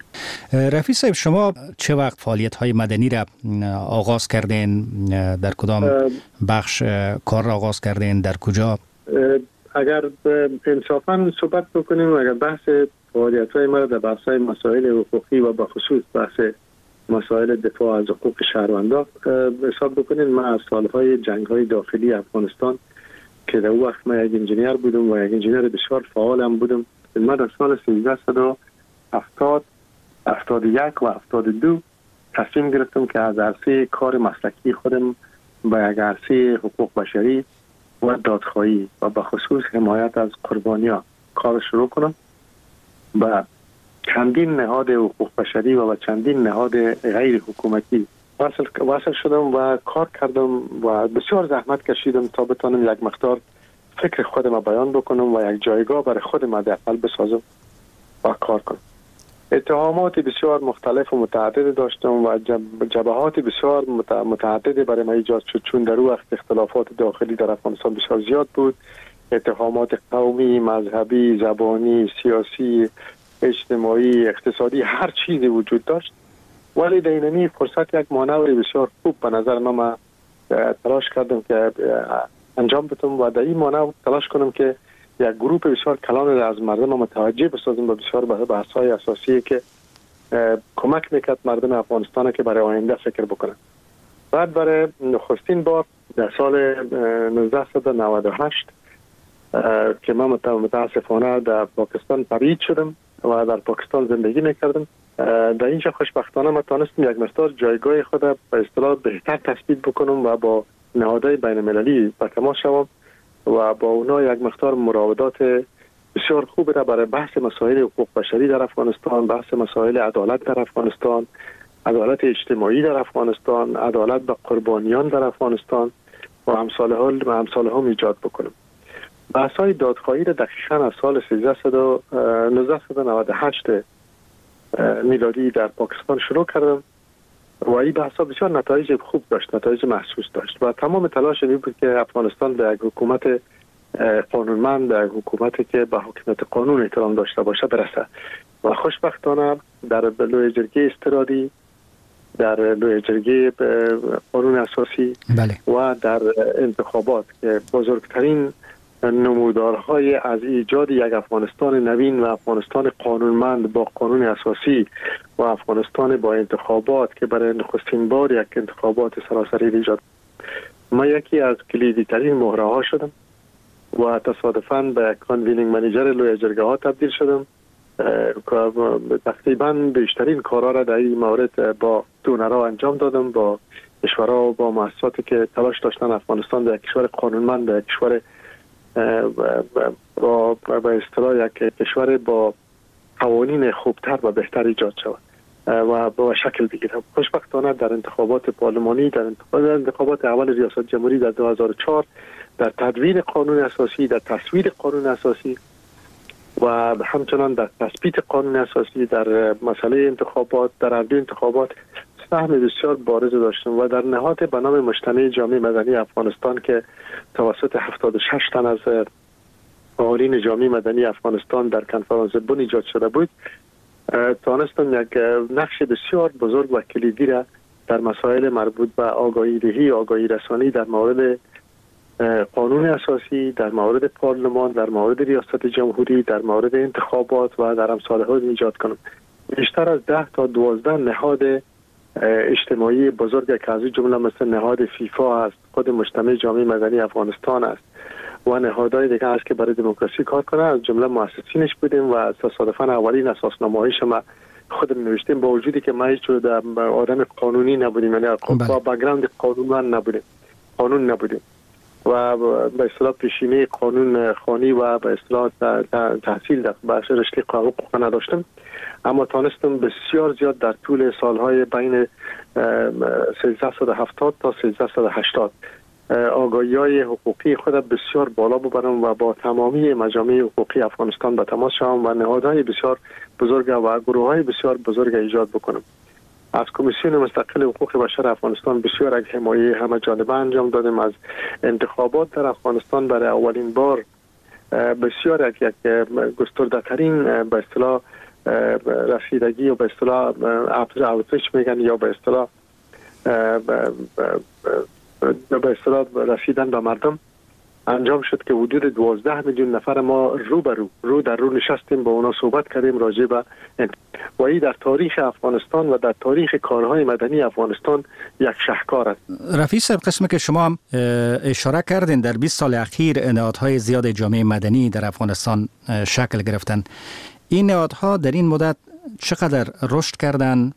رفیع صاحب، شما چه وقت فعالیت های مدنی را آغاز کردین؟ در کدام بخش کار را آغاز کردین؟ در کجا؟ اگر انصافاً صحبت بکنیم، اگر بحث فعالیت های ما در بحث های مسائل حقوقی و بخصوص بحث مسائل دفاع از حقوق شهروندان حساب بکنیم، ما از سالهای جنگ های داخلی افغانستان که در وقت ما یک انجینیر بودم و یک انجینیر بسیار فعال هم بودم، ما در سال 1370 71 و 72 تصمیم گرفتم که از عرصه کار مسلکی خودم به یک عرصه حقوق بشری و دادخواهی و به خصوص حمایت از قربانیان کار شروع کنم. و چندین نهاد حقوق بشری و چندین نهاد غیر حکومتی وصل شدم و کار کردم و بسیار زحمت کشیدم تا بتانم یک مقدار فکر خودم بیان بکنم و یک جایگاه برای خودم حداقل بسازم و کار کنم. اتهامات بسیار مختلف و متعدد داشتم و جبهات بسیار متعدد برای من ایجاد شد، چون در وقت اختلافات داخلی در افغانستان بسیار زیاد بود. اتهامات قومی، مذهبی، زبانی، سیاسی، اجتماعی، اقتصادی، هر چیزی وجود داشت. ولی در اینمی فرصت یک مانور بسیار خوب به نظر من تلاش کردم که انجام بدم و در این مانور تلاش کنم که یک گروه بسیار کلان از مردم متوجه بسازیم به بسیار بحث‌های اساسی که کمک میکرد مردم افغانستان که برای آینده فکر بکنن. بعد برای نخستین بار در سال 1998 که من متاسفانه در پاکستان تبعید شدم و در پاکستان زندگی میکردم، در اینجا خوشبختانه من تانستم یک مقدار جایگاه خود به اصطلاح بهتر تثبیت بکنم و با نهادهای بین المللی به تماس شوم و با اونا یک مقدار مراودات بسیار خوب را برای بحث مسائل حقوق بشری در افغانستان، بحث مسائل عدالت در افغانستان، عدالت اجتماعی در افغانستان، عدالت به قربانیان در افغانستان و امثال هم ایجاد بکنم. بحث های دادخواهی را دقیقاً از سال 1998 میلادی در پاکستان شروع کردم و این بحث ها بسیار نتایج خوب داشت، نتایج محسوس داشت و تمام تلاش این بود که افغانستان به یک حکومت قانونمند، به یک حکومتی که به حکومت قانون احترام داشته باشه برسه. و خوشبختانه در لوی جرگه استرادی، در لوی جرگه قانون اساسی و در انتخابات که بزرگترین نمودارهای از ایجاد یک افغانستان نوین و افغانستان قانونمند با قانون اساسی و افغانستان با انتخابات که برای نخستین بار یک انتخابات سراسری ایجاد، ما یکی از کلیدی ترین مهره ها شدم و تصادفاً به کانوینینگ منیجر لوی جرگه ها تبدیل شدم. تقریباً بیشترین کارها را در این مورد با دونرها انجام دادم، با کشورها و با مؤسساتی که تلاش داشتن افغانستان به یک کشور قانونمند، به یک کشور با به اصطلاح یک کشور با قوانین خوبتر و بهتر ایجاد شود و با شکل بگیره. خوشبختانه در انتخابات پارلمانی، در انتخابات اول ریاست جمهوری در 2004، در تدوین قانون اساسی، در تصویب قانون اساسی و همچنان در تثبیت قانون اساسی، در مسئله انتخابات، در عرض انتخابات سهم بسیار بارز داشتم و در نهاد به نام مجتمع جامعه مدنی افغانستان که توسط 76 تن از فعالین جامعه مدنی افغانستان در کنفرانس بن ایجاد شده بود، توانستم یک نقش بسیار بزرگ و کلیدی را در مسائل مربوط به آگاهی دهی، آگاهی رسانی در مورد قانون اساسی، در مورد پارلمان، در مورد ریاست جمهوری، در مورد انتخابات و در امثال ها ایجاد کنم. بیشتر از 10 تا 12 نهاد اجتماعی بزرگ که از جمله مثل نهاد فیفا است، خود مجتمع جامعه مدنی افغانستان است و نهادهای دیگه است که برای دموکراسی کار کنه، از جمله مؤسسینش بودیم و تصادفاً اولین اساسنامه‌ایش ما خودم نوشتیم، با وجودی که ما هیچ آدم قانونی نبودیم، یعنی با بک‌گراند قانون نبودیم و به اصطلاح پیشینه قانون خوانی و به اصطلاح تحصیل در بخش رشته حقوق نداشتم، اما تانستم بسیار زیاد در طول سالهای بین 1370 تا 1380 آگاهی‌های حقوقی خود بسیار بالا ببرم و با تمامی مجامع حقوقی افغانستان به تماس شوم و نهادهای بسیار بزرگ و گروه‌های بسیار بزرگ ایجاد بکنم. از کمیسیون مستقل حقوق بشر افغانستان بسیار یک حمایه همه جانبه انجام دادیم. از انتخابات در افغانستان برای اولین بار بسیار یک گسترده‌ترین به اصطلاح رسیدگی یا به اصطلاح افزایش میگن یا به اصطلاح رسیدن به مردم انجام شد که حدود 12 میلیون نفر ما رو در رو نشستیم با اونا صحبت کردیم راجع به و این در تاریخ افغانستان و در تاریخ کارهای مدنی افغانستان یک شاهکار است. رفیع صاحب، قسمی که شما هم اشاره کردین در 20 سال اخیر نهادهای زیاد جامعه مدنی در افغانستان شکل گرفتن. این نهادها در این مدت چقدر رشد کردن؟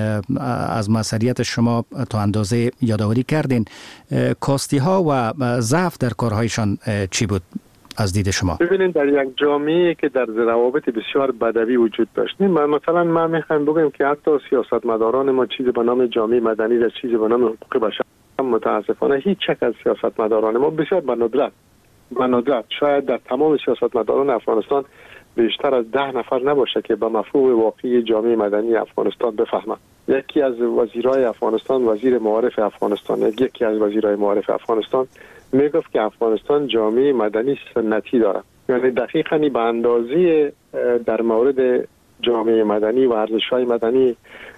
از مسئولیت شما تا اندازه یادآوری کردین، کاستی ها و ضعف در کارهایشان چی بود از دید شما؟ ببینید در یک جامعه که در روابط بسیار بدوی وجود داشتیم، مثلا من میخوام بگم که حتی سیاستمداران ما چیزی به نام جامعه مدنی و چیزی به نام حقوق بشر، متاسفانه هیچ یک از سیاستمداران ما بسیار به ندرت شاید در تمام سیاستمداران افغانستان بیشتر از 10 نفر نباشه که به مفهوم واقعی جامعه مدنی افغانستان بفهمند. یکی از وزیرای افغانستان، وزیر معارف افغانستان، یکی از وزیرای معارف افغانستان میگفت که افغانستان جامعه مدنی سنتی داره. یعنی دقیقاً به اندازه در مورد جامعه مدنی و ارزش‌های مدنی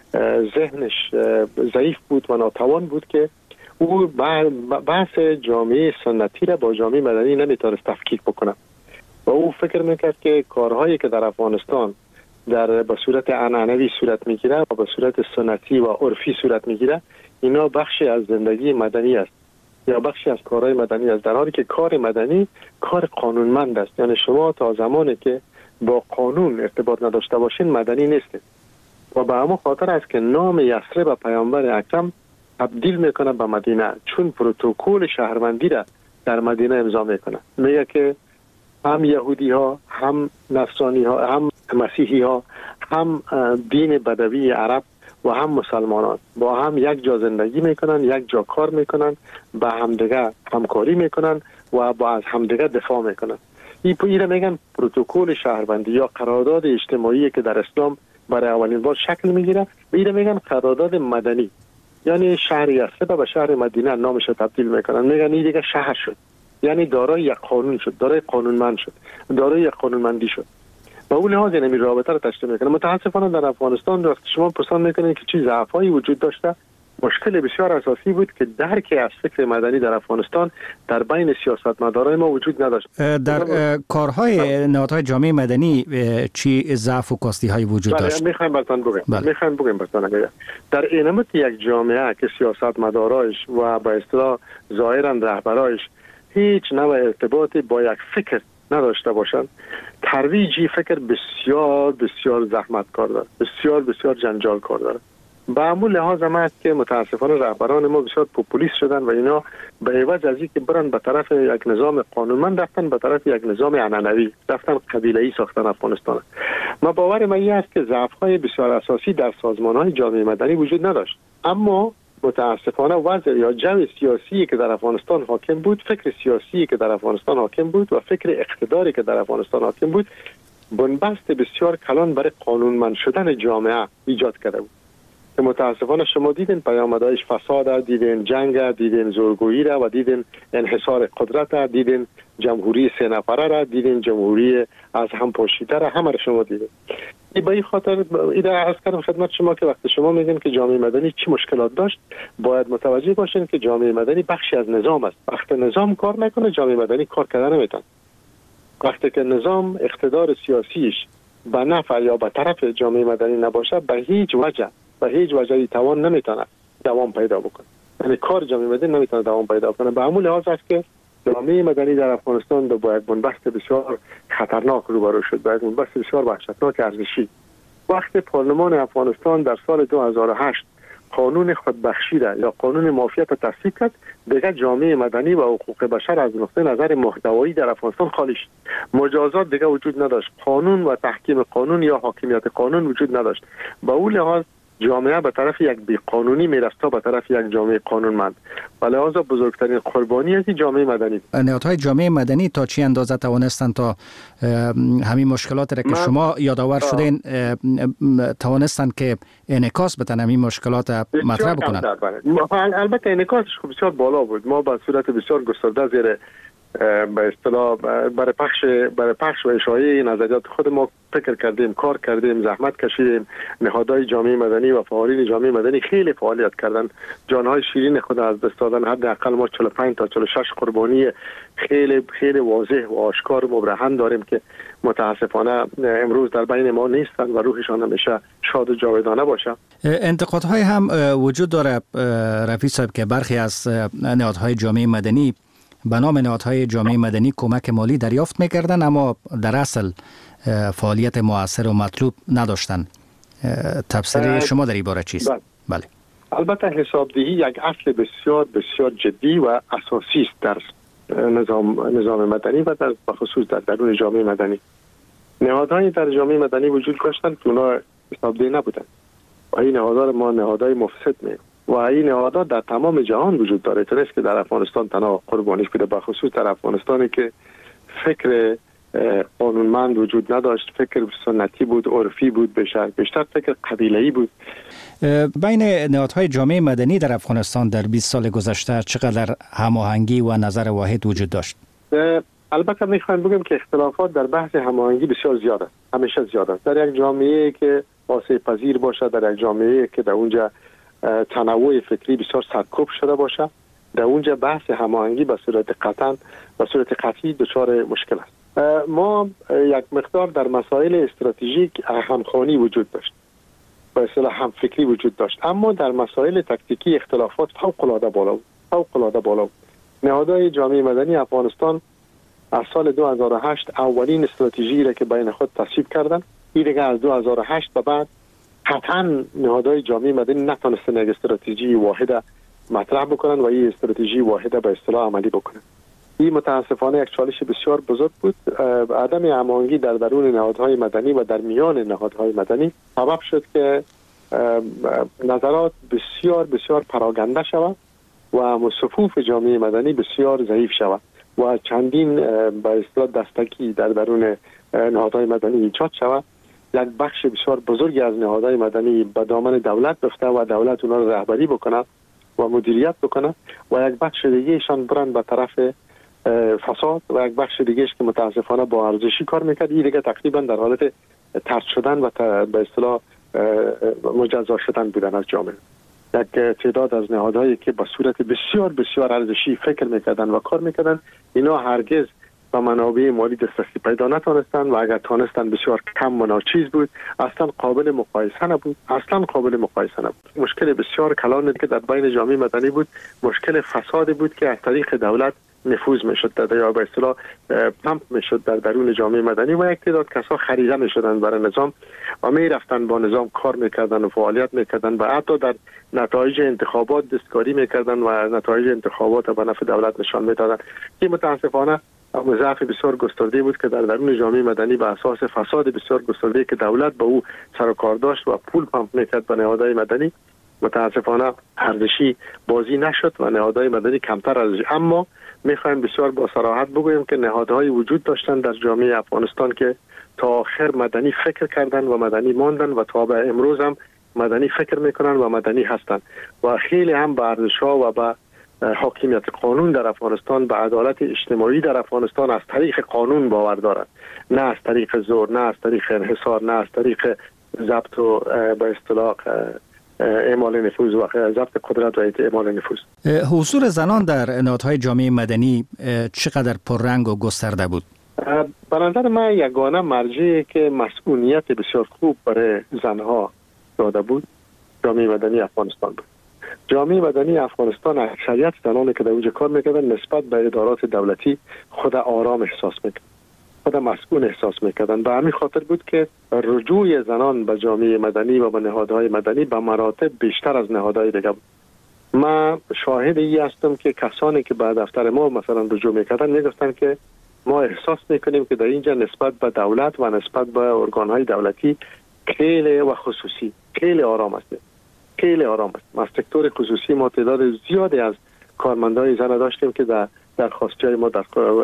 ذهنش ضعیف بود و ناتوان بود که او بحث جامعه سنتی را با جامعه مدنی نمیتونست تفکیک بکنه و او فکر میکرد که کارهایی که در افغانستان به صورت عنعنوی صورت میگیره و به صورت سنتی و عرفی صورت میگیره، اینا بخشی از زندگی مدنی است یا بخشی از کارهای مدنی است، در حالی که کار مدنی کار قانونمند است. یعنی شما تا زمانی که با قانون ارتباط نداشته باشین مدنی نیستید و به همون خاطر است که نام یثرب پیامبر اکرم تبدیل میکنه به مدینه، چون پروتکل شهروندی را در مدینه امضا میکنه. میگه که هم یهودی ها، هم نصرانی ها، هم مسیحی ها، هم دین بدوی عرب و هم مسلمانان با هم یک جا زندگی میکنن، یک جا کار میکنن، با همدیگه همکاری میکنن و با از همدیگه دفاع میکنن. این را میگن پروتکل شهروندی یا قرارداد اجتماعی که در اسلام برای اولین بار شکل میگیره و این را میگن قرارداد مدنی. یعنی شهر یثرب به شهر مدینه نامش تبدیل میکنن، میگن این دیگه شهر شد، یعنی دارای یک قانون شد، دارای قانونمند شد، دارای یک قانونمندی شد. با اون لحاظ این رابطه رو تشریح میکنه. متاسفانه در افغانستان وقتی شما پرسان میکنید که چه ضعفایی وجود داشته، مشکل بسیار اساسی بود که درکی از فکر مدنی در افغانستان در بین سیاستمدارای ما وجود نداشت. در کارهای نهادهای جامعه مدنی چی ضعف و کاستی های وجود داشت؟ میخوام براتون بگم. در اینمت یک جامعه که سیاستمدارایش و به اصطلاح ظاهرا رهبرایش هیچ نوع ارتباطی با یک فکر نداشته باشند، ترویجی فکر بسیار بسیار زحمت کار داره، بسیار بسیار جنجال کار داره. به همون لحاظ هم است که متاسفانه رهبران ما بسیار پوپولیست شدن و اینا به عوض از اینکه برن به طرف یک نظام قانونمند رفتن به طرف یک نظام عنعنوی، رفتن قبیله‌ای ساختن افغانستان. ما باور من این است که ضعف‌های بسیار اساسی در سازمان‌های جامعه مدنی وجود نداشت، اما متاسفانه وضع یا جو سیاسی که در افغانستان حاکم بود، فکر سیاسی که در افغانستان حاکم بود و فکر اقتداری که در افغانستان حاکم بود، بنبست بسیار کلان برای قانونمند شدن جامعه ایجاد کرده بود. که متاسفانه شما دیدین پیامدهایش فساد، دیدین جنگ، دیدین زورگویی را و دیدین انحصار قدرت را، دیدین جمهوری 3 نفره را، دیدین جمهوری از هم پاشیده را، همه را شما دیدین. به این خاطر ایده عرض کردم خدمت شما که وقتی شما میگین که جامعه مدنی چی مشکلات داشت، باید متوجه باشین که جامعه مدنی بخشی از نظام است. وقتی نظام کار نکنه جامعه مدنی کار کردن نمیتونه. وقتی که نظام اقتدار سیاسیش به نفع یا به طرف جامعه مدنی نباشه، به هیچ وجه توان نمیتونه دوام پیدا بکنه. یعنی کار جامعه مدنی نمیتونه دوام پیدا کنه. به همون لحاظ است که جامعه مدنی در افغانستان با یک بنبست بسیار خطرناک روبرو شد، با یک بنبست بسیار وحشتناک ارزشی. وقتی پارلمان افغانستان در سال 2008 قانون خودبخشی را یا قانون معافیت را تصویب کرد، دیگه جامعه مدنی و حقوق بشر از نقطه نظر محتوایی در افغانستان خالی شد. مجازات دیگه وجود نداشت، قانون و تحکیم قانون یا حاکمیت قانون وجود نداشت. با اون لحاظ جامعه به طرف یک بی‌قانونی میرفت تا به طرف یک جامعه قانونمند و لحاظا بزرگترین قربانی از جامعه مدنی. نهادهای جامعه مدنی تا چی اندازه توانستند تا همین مشکلات را که شما یادآور شدین توانستند که انعکاس بدن همین مشکلات مطرح بکنند؟ البته انعکاسش بسیار بالا بود. ما به صورت بسیار گسترده زیر به اصطلاح برای پخش و اشاعه نظریات خود ما فکر کردیم، کار کردیم، زحمت کشیدیم. نهادهای جامعه مدنی و فعالین جامعه مدنی خیلی فعالیت کردن، جانهای شیرین خود از دست دادن. حداقل ما 45 تا 46 قربانی خیلی خیلی واضح و آشکار و مبرهن داریم که متاسفانه امروز در بین ما نیستن و روحشان همیشه شاد و جاودانه باشه. انتقادهای هم وجود داره رفیع صاحب که برخی از نهادهای جامعه مدنی به نام نهادهای جامعه مدنی کمک مالی دریافت میکردن، اما در اصل فعالیت مؤثر و مطلوب نداشتن. تفسیر شما در این باره چیست؟ بله. البته حسابدهی یک اصل بسیار بسیار جدی و اساسی است در نظام مدنی و در بخصوص در درون جامعه مدنی. نهادهای در جامعه مدنی وجود داشتن که اونا حسابدهی نبودن و این نهادها ما نهادهای مفسد میگیم و این نهادها در تمام جهان وجود داره. تو نیست که در افغانستان تنها قربانی شده، بخصوص در افغانستانی که فکر قانونمند وجود نداشت، فکر سنتی بود، عرفی بود، بیشتر فکر قبیله‌ای بود. بین نهادهای جامعه مدنی در افغانستان در 20 سال گذشته چقدر هماهنگی و نظر واحد وجود داشت؟ البته میخوایم بگم که اختلافات در بحث هماهنگی بسیار زیاد است، همیشه زیاد است. در یک جامعه که آسیب پذیر باشه، در یک جامعه که در اونجا تنوع فکری بسیار سرکوب شده باشه، در اونجا بحث هماهنگی به صورت قطعی دچار مشکل است. ما یک مقدار در مسائل استراتژیک همخوانی وجود داشت، به اصطلاح هم فکری وجود داشت، اما در مسائل تکتیکی اختلافات فوق العاده بالا بود. نهادهای جامعه مدنی افغانستان از سال 2008 اولین استراتژی را که بین خود تصویب کردن، این دیگه از 2008 به بعد قطعا نهادهای جامعه مدنی نتونستن یک استراتژی واحده مطرح بکنن و این استراتژی واحده به اصطلاح عملی بکنن. این متاسفانه یک چالش بسیار بزرگ بود. عدم هماهنگی در درون نهادهای مدنی و در میان نهادهای مدنی سبب شد که نظرات بسیار پراگنده شود و صفوف جامعه مدنی بسیار ضعیف شود و چندین به اصطلاح دستکی در درون نهادهای مدنی ایجاد شود. یک بخش بسیار بزرگی از نهادهای مدنی به دامن دولت رفته و دولت اونا رو رهبری بکنه و مدیریت بکنه و یک بخش دیگهشان برن به طرف فساد و یک بخش دیگهش که متاسفانه با ارزشی کار میکرد. این دیگه تقریبا در حالت طرد شدن و به اصطلاح مجزا شدن بودن از جامعه. یک تعداد از نهادهایی که با صورت بسیار ارزشی فکر میکردن و کار میکردن، اینا هرگز با منابع مالی دسترسی پیدا نتونستن و اگر تونستن بسیار کم و ناچیز بود، اصلا قابل مقایسه نبود. مشکل بسیار کلان که در بین جامعه مدنی بود، مشکل فساد بود که از طریق دولت نفوذ میشد یا به اصطلاح پمپ میشد در درون جامعه مدنی و یک تعداد کسا خریده میشدن برای نظام و میرفتن با نظام کار میکردن و فعالیت میکردن و حتی در نتایج انتخابات دستکاری میکردن و نتایج انتخابات به نفع دولت نشان میدادن. این متاسفانه ضعف بسیار گسترده بود که در درون جامعه مدنی به اساس فساد بسیار گسترده که دولت با او سر و کار داشت و پول پمپ میکرد به نهادهای مدنی، متاسفانه ارزشی بازی نشد و نهادهای مدنی کمتر ارزشی. اما میخوایم بسیار با صراحت بگوییم که نهادهای وجود داشتن در جامعه افغانستان که تا آخر مدنی فکر کردن و مدنی ماندن و تا به امروز هم مدنی فکر میکنن و مدنی هستن و خیلی هم به ارزش‌ها و به حاکمیت قانون در افغانستان، به عدالت اجتماعی در افغانستان از طریق قانون باور دارند، نه از طریق زور، نه از طریق انحصار، نه از طریق ضبط و به اصطلاح اعمال نفوذ و ضبط قدرت و اعمال نفوذ. حضور زنان در نهادهای جامعه مدنی چقدر پررنگ و گسترده بود؟ به نظر من یگانه مرجعی که مسئولیت بسیار خوب برای زنها داده بود جامعه مدنی افغانستان بود. جامعه مدنی افغانستان اکثریت زنانی که در اونجا کار میکردن نسبت به ادارات دولتی خود آرام احساس میکردن، خود مسئول احساس میکردن. به همین خاطر بود که رجوع زنان به جامعه مدنی و به نهادهای مدنی به مراتب بیشتر از نهادهای دیگه بود. من شاهد ای هستم که کسانی که به دفتر ما مثلا رجوع میکردن میگفتن که ما احساس میکنیم که در اینجا نسبت به دولت و نسبت به ارگانهای دولتی خیلی و خصوصی خیلی آرام است. از سکتور خصوصی ما تعداد زیادی از کارمندای زن داشتیم که در درخواست‌های ما در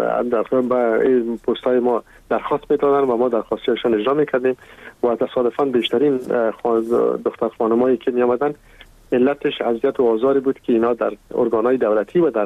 پست‌های ما درخواست می‌دادن و ما درخواست‌هاشون اجرا می‌کردیم و تصادفاً بیشترین دختر خانمایی که می‌آمدن علتش اذیت و آزاری بود که اینا در ارگان‌های دولتی و در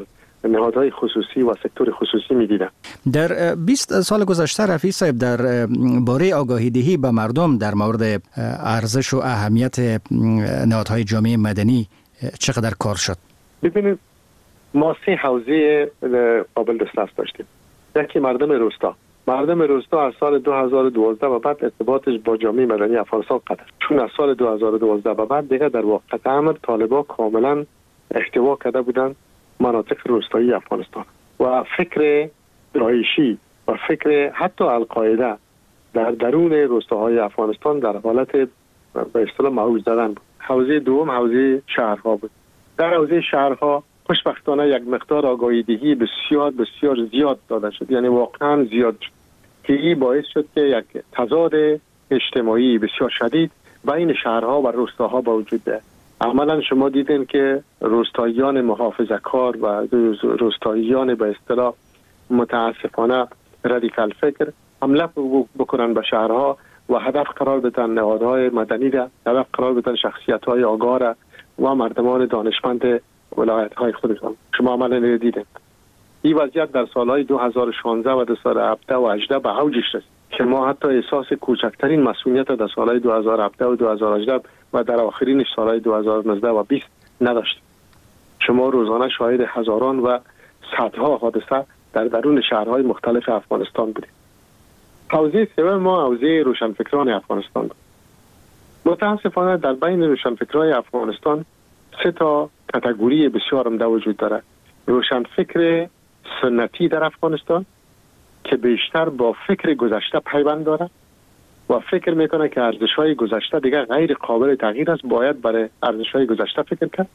نهادهای خصوصی و سکتور خصوصی می‌دیدم. در 20 سال گذشته رفیع صاحب در باره آگاهی دهی به مردم در مورد ارزش و اهمیت نهادهای جامعه مدنی چقدر کار شد؟ ببینید ما 3 حوزه قابل دسترس داشتیم. یکی مردم روستا از سال 2012 و بعد ارتباطش با جامعه مدنی افغانستان قطع. چون از سال 2012 و بعد دیگه در واقع امر طالبان کاملا احتوا کرده بودن مناطق روستایی افغانستان و فکر رایشی و فکر حتی القاعده در درون روستاهای افغانستان در حالت به اصطلاح موج زدن بود. حوزه دوم حوزه شهرها بود. در حوزه شهرها خوشبختانه یک مقدار آگاهی دهی بسیار زیاد داده شد، یعنی واقعا زیاد شد که این باعث شد که یک تضاد اجتماعی بسیار شدید بین شهرها و روستاها با وجود بیاید. عملا شما دیدین که روستاییان محافظه‌کار و روستاییان به اصطلاح متاسفانه رادیکال فکر حمله بکنن به شهرها و هدف قرار بدن نهادهای مدنی را، هدف قرار بدن شخصیت‌های آگاه را و مردمان دانشمند ولایت‌های خودشان. شما عملا دیدین این وضعیت در سالهای 2016 و 2017 و 2018 به اوجش رسید که ما حتی احساس کوچکترین مسئولیت در سالهای 2017 و 2018 و در آخرین سالهای 2019 و 20 نداشتیم. شما روزانه شاهد هزاران و صدها حادثه در درون شهرهای مختلف افغانستان بودیم. حوزه سوم ما حوزه روشنفکران افغانستان بود. متاسفانه در بین روشنفکران افغانستان 3 کاتگوری بسیار عمده وجود دارد. روشنفکر سنتی در افغانستان که بیشتر با فکر گذشته پیوند دارد و فکر میکنه که ارزش‌های گذشته دیگر غیر قابل تغییر است، باید برای ارزش‌های گذشته فکر کرد.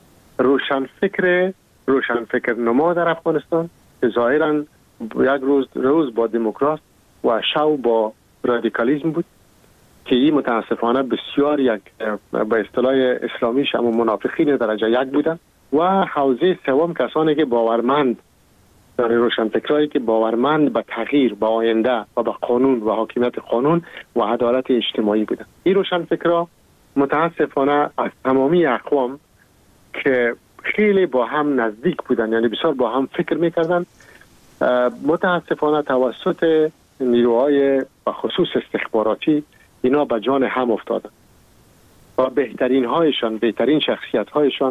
روشنفکر نما در افغانستان که ظاهراً یک روز با دموکراسی و شو با رادیکالیسم بود که این متاسفانه بسیار یک به اصطلاح اسلامیش اما منافقین درجه 1 بودن. و حوزه سوم کسانی که باورمند در روشنفکرایی که باورمند به تغییر، به آینده و به قانون و حاکمیت قانون و عدالت اجتماعی بودن. این روشنفکرها متاسفانه از تمامی اقوام که خیلی با هم نزدیک بودن، یعنی بسیار با هم فکر میکردن، متاسفانه توسط نیروهای و خصوص استخباراتی اینا به جان هم افتادن و بهترین شخصیت هایشان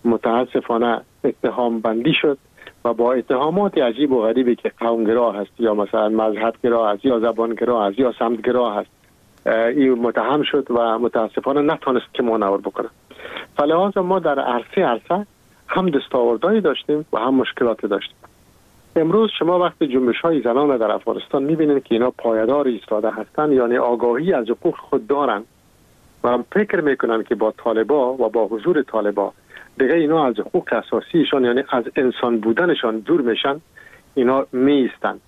متاسفانه اتهام بندی شد و با اتهامات عجیب و غریبی که قومگرا هست یا مثلا مذهبگرا هست یا زبانگرا هست یا سمتگرا هست این متهم شد و متاسفانه نتونست که مانور بکنه. فلذا ما در عرصه هم دستاوردهایی داشتیم و هم مشکلات داشتیم. امروز شما وقتی جنبش‌های زنان در افغانستان می‌بینید که اینا پایدار ایستاده هستند، یعنی آگاهی از حقوق خود دارن و فکر میکنن که با طالبا و با حضور طالبا دیگه اینا از حقوق اساسیشان یعنی از انسان بودنشان دور میشن، اینا میستن.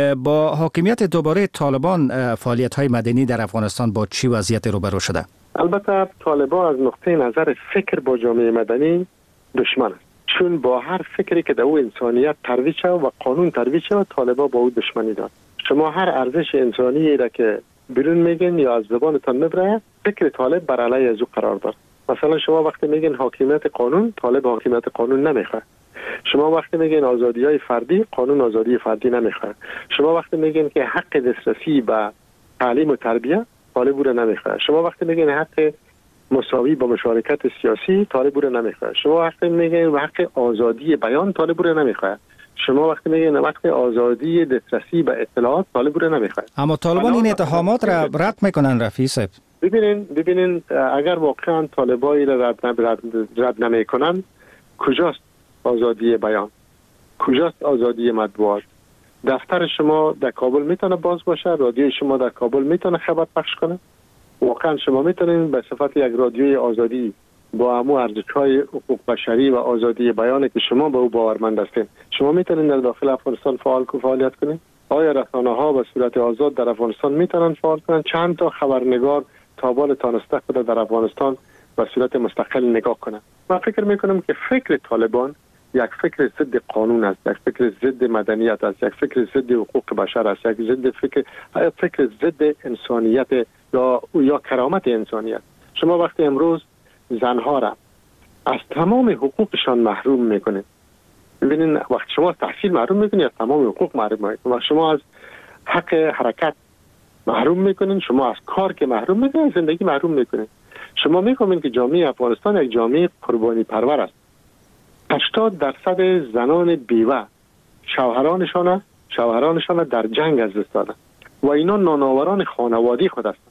با حاکمیت دوباره طالبان فعالیت‌های مدنی در افغانستان با چی وضعیت روبرو شده؟ البته طالبان از نقطه نظر فکر با جامعه مدنی دشمن است، چون با هر فکری که در او انسانیت ترویج شد و قانون ترویج شد طالبان با او دشمنی دارد. شما هر ارزش انسانی را که بیرون میگن یا از زبانتان میبره، فکر طالب بر علیه از او قرار دارد. مثلا شما وقتی میگن حاکمیت قانون، طالب حاکمیت قانون نمیخواد. شما وقتی میگن آزادی‌های فردی، قانون آزادی فردی نمیخواد. شما وقتی میگن که حق دسترسی به تعلیم و تربیت، طالب او را نمیخواد. شما وقتی میگن حق مساوی با مشارکت سیاسی، طالب او را نمیخواد. شما وقتی میگن حق آزادی بیان، طالب او را نمیخواد. شما وقتی میگن وقت آزادی دسترسی به اطلاعات، طالب او را نمیخواد. اما طالبان این اتهامات را رد میکنن رفیع صاحب. ببینین اگر واقعا طالبایی را رد نمیکنن، کجاست آزادی بیان؟ کجاست آزادی مطبوعات؟ دفتر شما در کابل میتونه باز باشه، رادیوی شما در کابل میتونه خبر پخش کنه. واقعا شما میتونین به صفت یک رادیوی آزادی با همو ارزش‌های حقوق بشری و آزادی بیان که شما به او باورمند هستین، شما میتونین در داخل افغانستان فعالیت کنین؟ آیا رسانه‌ها به صورت آزاد در افغانستان میتونن فعال کنن؟ چند تا خبرنگار تابال تانسته خود در افغانستان به صورت مستقل نگاه کنن؟ من فکر میکنم که فکر طالبان یک فکر ضد قانون است، یک فکر ضد مدنیت است، یک فکر ضد حقوق بشر است، یک فکر ضد انسانیت یا کرامت انسانیت. شما وقتی امروز زنها را از تمام حقوقشان محروم میکنید، ببینین وقت شما تحصیل محروم میکنید یا تمام حقوق محروم میکنید. وقت شما از حق حرکت محروم میکنین، شما از کار که محروم میکنین، زندگی محروم میکنین. شما میگوین که جامعه افغانستان یک جامعه قربانی پرور است. 80% زنان بیوه شوهرانشان در جنگ از دست دادند و اینا نانآوران خانوادی خود هستند.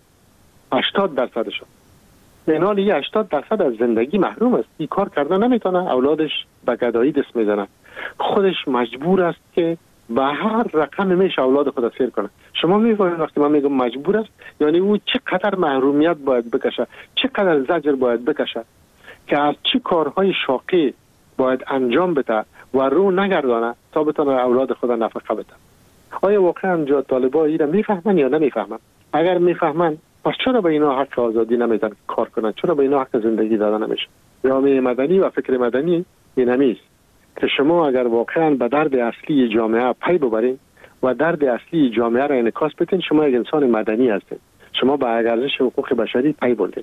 80%شان. این حال یه 80% از زندگی محروم است. این کار کردن نمیتونه، اولادش به گدایی دست میزنه. خودش مجبور است که به هر رقم میشه اولاد خود سیر کنه. شما میفهمید وقتی من میگم مجبور است یعنی او چقدر محرومیت باید بکشه، چقدر زجر باید بکشه که از چه کارهای شاقی باید انجام بده و رو نگردانه تا بتونه اولاد خود نفقه بده. آیا واقعا طالبا اینا میفهمن یا نمیفهمن؟ اگر میفهمن پس چرا به اینا حق آزادی نمیدن کار کنن؟ چرا به اینا حق زندگی داده نمیشه؟ جامعه مدنی و فکر مدنی این همیست که شما اگر واقعا به درد اصلی جامعه پی ببرین و درد اصلی جامعه را انعکاس بدین، شما یک انسان مدنی هستید. شما به ارزش حقوق بشری پی بردید.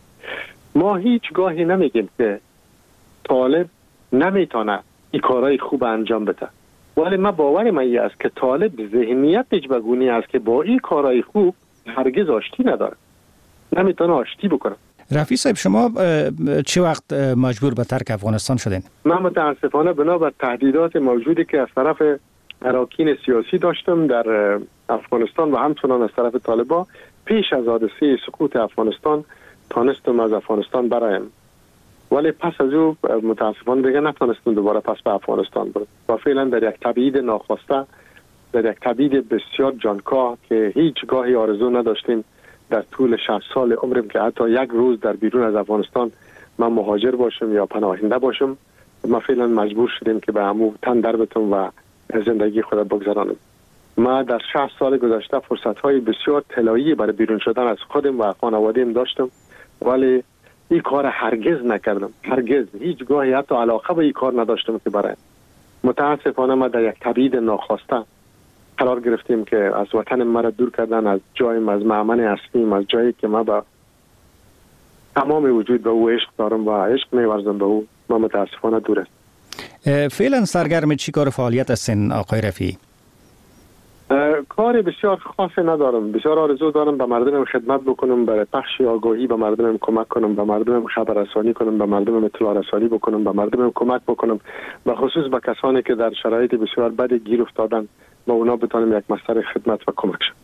ما هیچ گاهی نمیگیم که طالب نمیتونه این کارهای خوب انجام بده، ولی ما باور من است که طالب ذهنیتش بگونی است که با این کارهای خوب هرگز آشتی نداره، نمیتونه آشتی بکنه. رفیع صاحب، شما چه وقت مجبور به ترک افغانستان شدین؟ من متاسفانه بنابر تهدیدات موجودی که از طرف اراکین سیاسی داشتم در افغانستان و همچنان از طرف طالبان، پیش از حادثه سقوط افغانستان تانستم از افغانستان برایم، ولی پس از او متاسفانه دیگه نتونستم دوباره پس به افغانستان برم و فعلا در یک تبعید ناخواسته، در یک تبعید بسیار جانکاه که هیچ گاهی آرزو نداشتیم در طول 60 سال عمرم که حتی یک روز در بیرون از افغانستان من مهاجر باشم یا پناهنده باشم، ما فعلا مجبور شدیم که به همو تن در بتم و زندگی خود بگذرانم. ما در 60 سال گذشته فرصت‌های بسیار طلایی برای بیرون شدن از خودم و خانواده‌ام داشتم، ولی این کار هرگز نکردم. هرگز هیچ گاهی حتی علاقه به این کار نداشتم که برای متاسفانه ما در یک تبعید ناخواسته قرار گرفتیم که از وطن ما را دور کردن، از جایم، از معمن اصلیم، از جایی که ما با تمام وجود به او عشق دارم و عشق می‌ورزم به او، ما متاسفانه دور است. فعلا سرگرم چی کار فعالیت هستین آقای رفیعی؟ کار بسیار خاصی ندارم. بسیار آرزو دارم به مردمم خدمت بکنم، برای پخش آگاهی به مردمم کمک کنم، به مردمم خبررسانی کنم، به مردمم اطلاع رسانی بکنم، به مردمم کمک بکنم، به خصوص به کسانی که در شرایط بسیار بد گیر افتادن با اونا بتونم یک مصدر خدمت و کمک شم.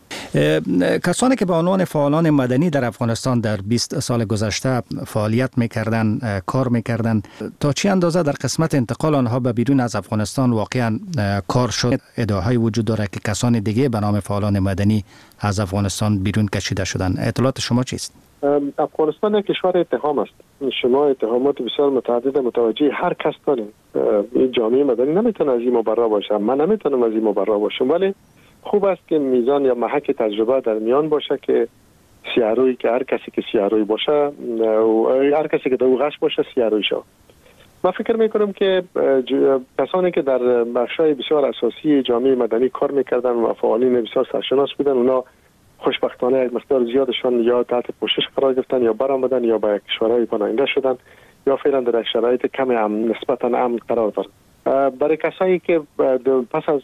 کسانی که به عنوان فعالان مدنی در افغانستان در 20 سال گذشته فعالیت میکردن، کار میکردن، تا چه اندازه در قسمت انتقال آنها به بیرون از افغانستان واقعا کار شد؟ ادعاهای وجود داره که کسان دیگه به نام فعالان مدنی از افغانستان بیرون کشیده شدن. اطلاعات شما چیست؟ افغانستان یک کشور اتهام است. شما اتهامات بسیار متعدد متوجه هر کس دارید. این جامعه مدنی نمیتونه از این مبرا باشه، من نمیتونم از این مبرا باشم، ولی خوب است که میزان یا محک تجربه در میان باشه که سیارویی که هر کسی که سیاروی باشه و هر کسی که دوغش باشه سیاروی شد. من فکر میکنم که کسانی که در بخشای بسیار اساسی جامعه مدنی کار میکردن و فعالین بسیار سرشناس بودن، اونا خوشبختانه یک مقدار زیادشان یا تحت پوشش قرار گرفتن یا برآمدن یا به کشورهای پناهنده شدن یا فعلا در شرایط کم نسبتا امن قرار دارند. برای کسایی که پس از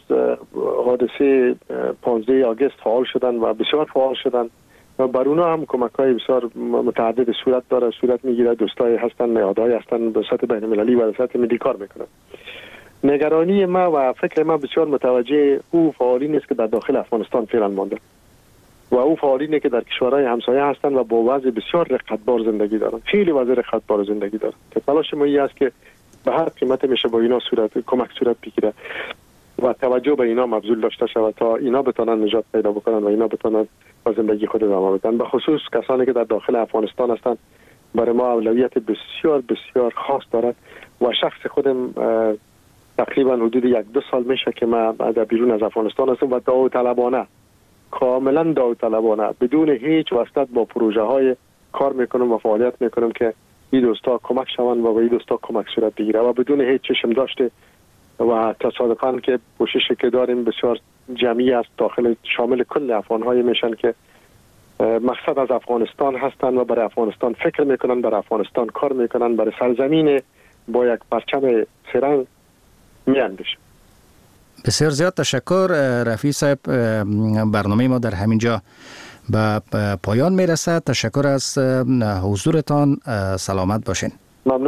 حادثه 15 آگوست فعال شدن و بسیار فعال شدن و بر اونا هم کمک‌های بسیار متعدد صورت میگیره. دوستای هستن، نهادهای هستن به سطح بین‌المللی و به سطح ملی کار میکنن. نگرانی ما و فکر ما بسیار متوجه او فعالین است که در داخل افغانستان فعلا مانده و او فعالینی که در کشورهای همسایه هستن و با وضع بسیار رقتبار زندگی دارن، خیلی وضع رقتبار زندگی دارن که تلاش ما این است که به هر قیمت میشه با اینا کمک صورت بگیره و توجه به اینا مبذول داشته شود تا اینا بتونن نجات پیدا بکنن و اینا بتونن با زندگی خود ادامه بدن. به خصوص کسانی که در داخل افغانستان هستن برای ما اولویت بسیار بسیار خاص دارد و شخص خودم تقریبا حدود 1-2 سال میشه که ما در بیرون از افغانستان هستم و داوطلبانه، کاملا داوطلبانه بدون هیچ واسطه با پروژه های کار میکنم و فعالیت میکنم که این دوستا کمک شوند و به این دوستا کمک صورت بگیره و بدون هیچ چشم داشته و تصادفاً که کوششی که داریم بسیار جمعی است داخل شامل کل افغان‌های میشن که مقصد از افغانستان هستن و برای افغانستان فکر میکنن، برای افغانستان کار میکنن، برای سرزمین با یک پرچم سرنگ میاندیشم. بسیار زیاد تشکر رفیع صاحب. برنامه ما در همینجا به پایان میرسد. تشکر از حضورتان. سلامت باشین.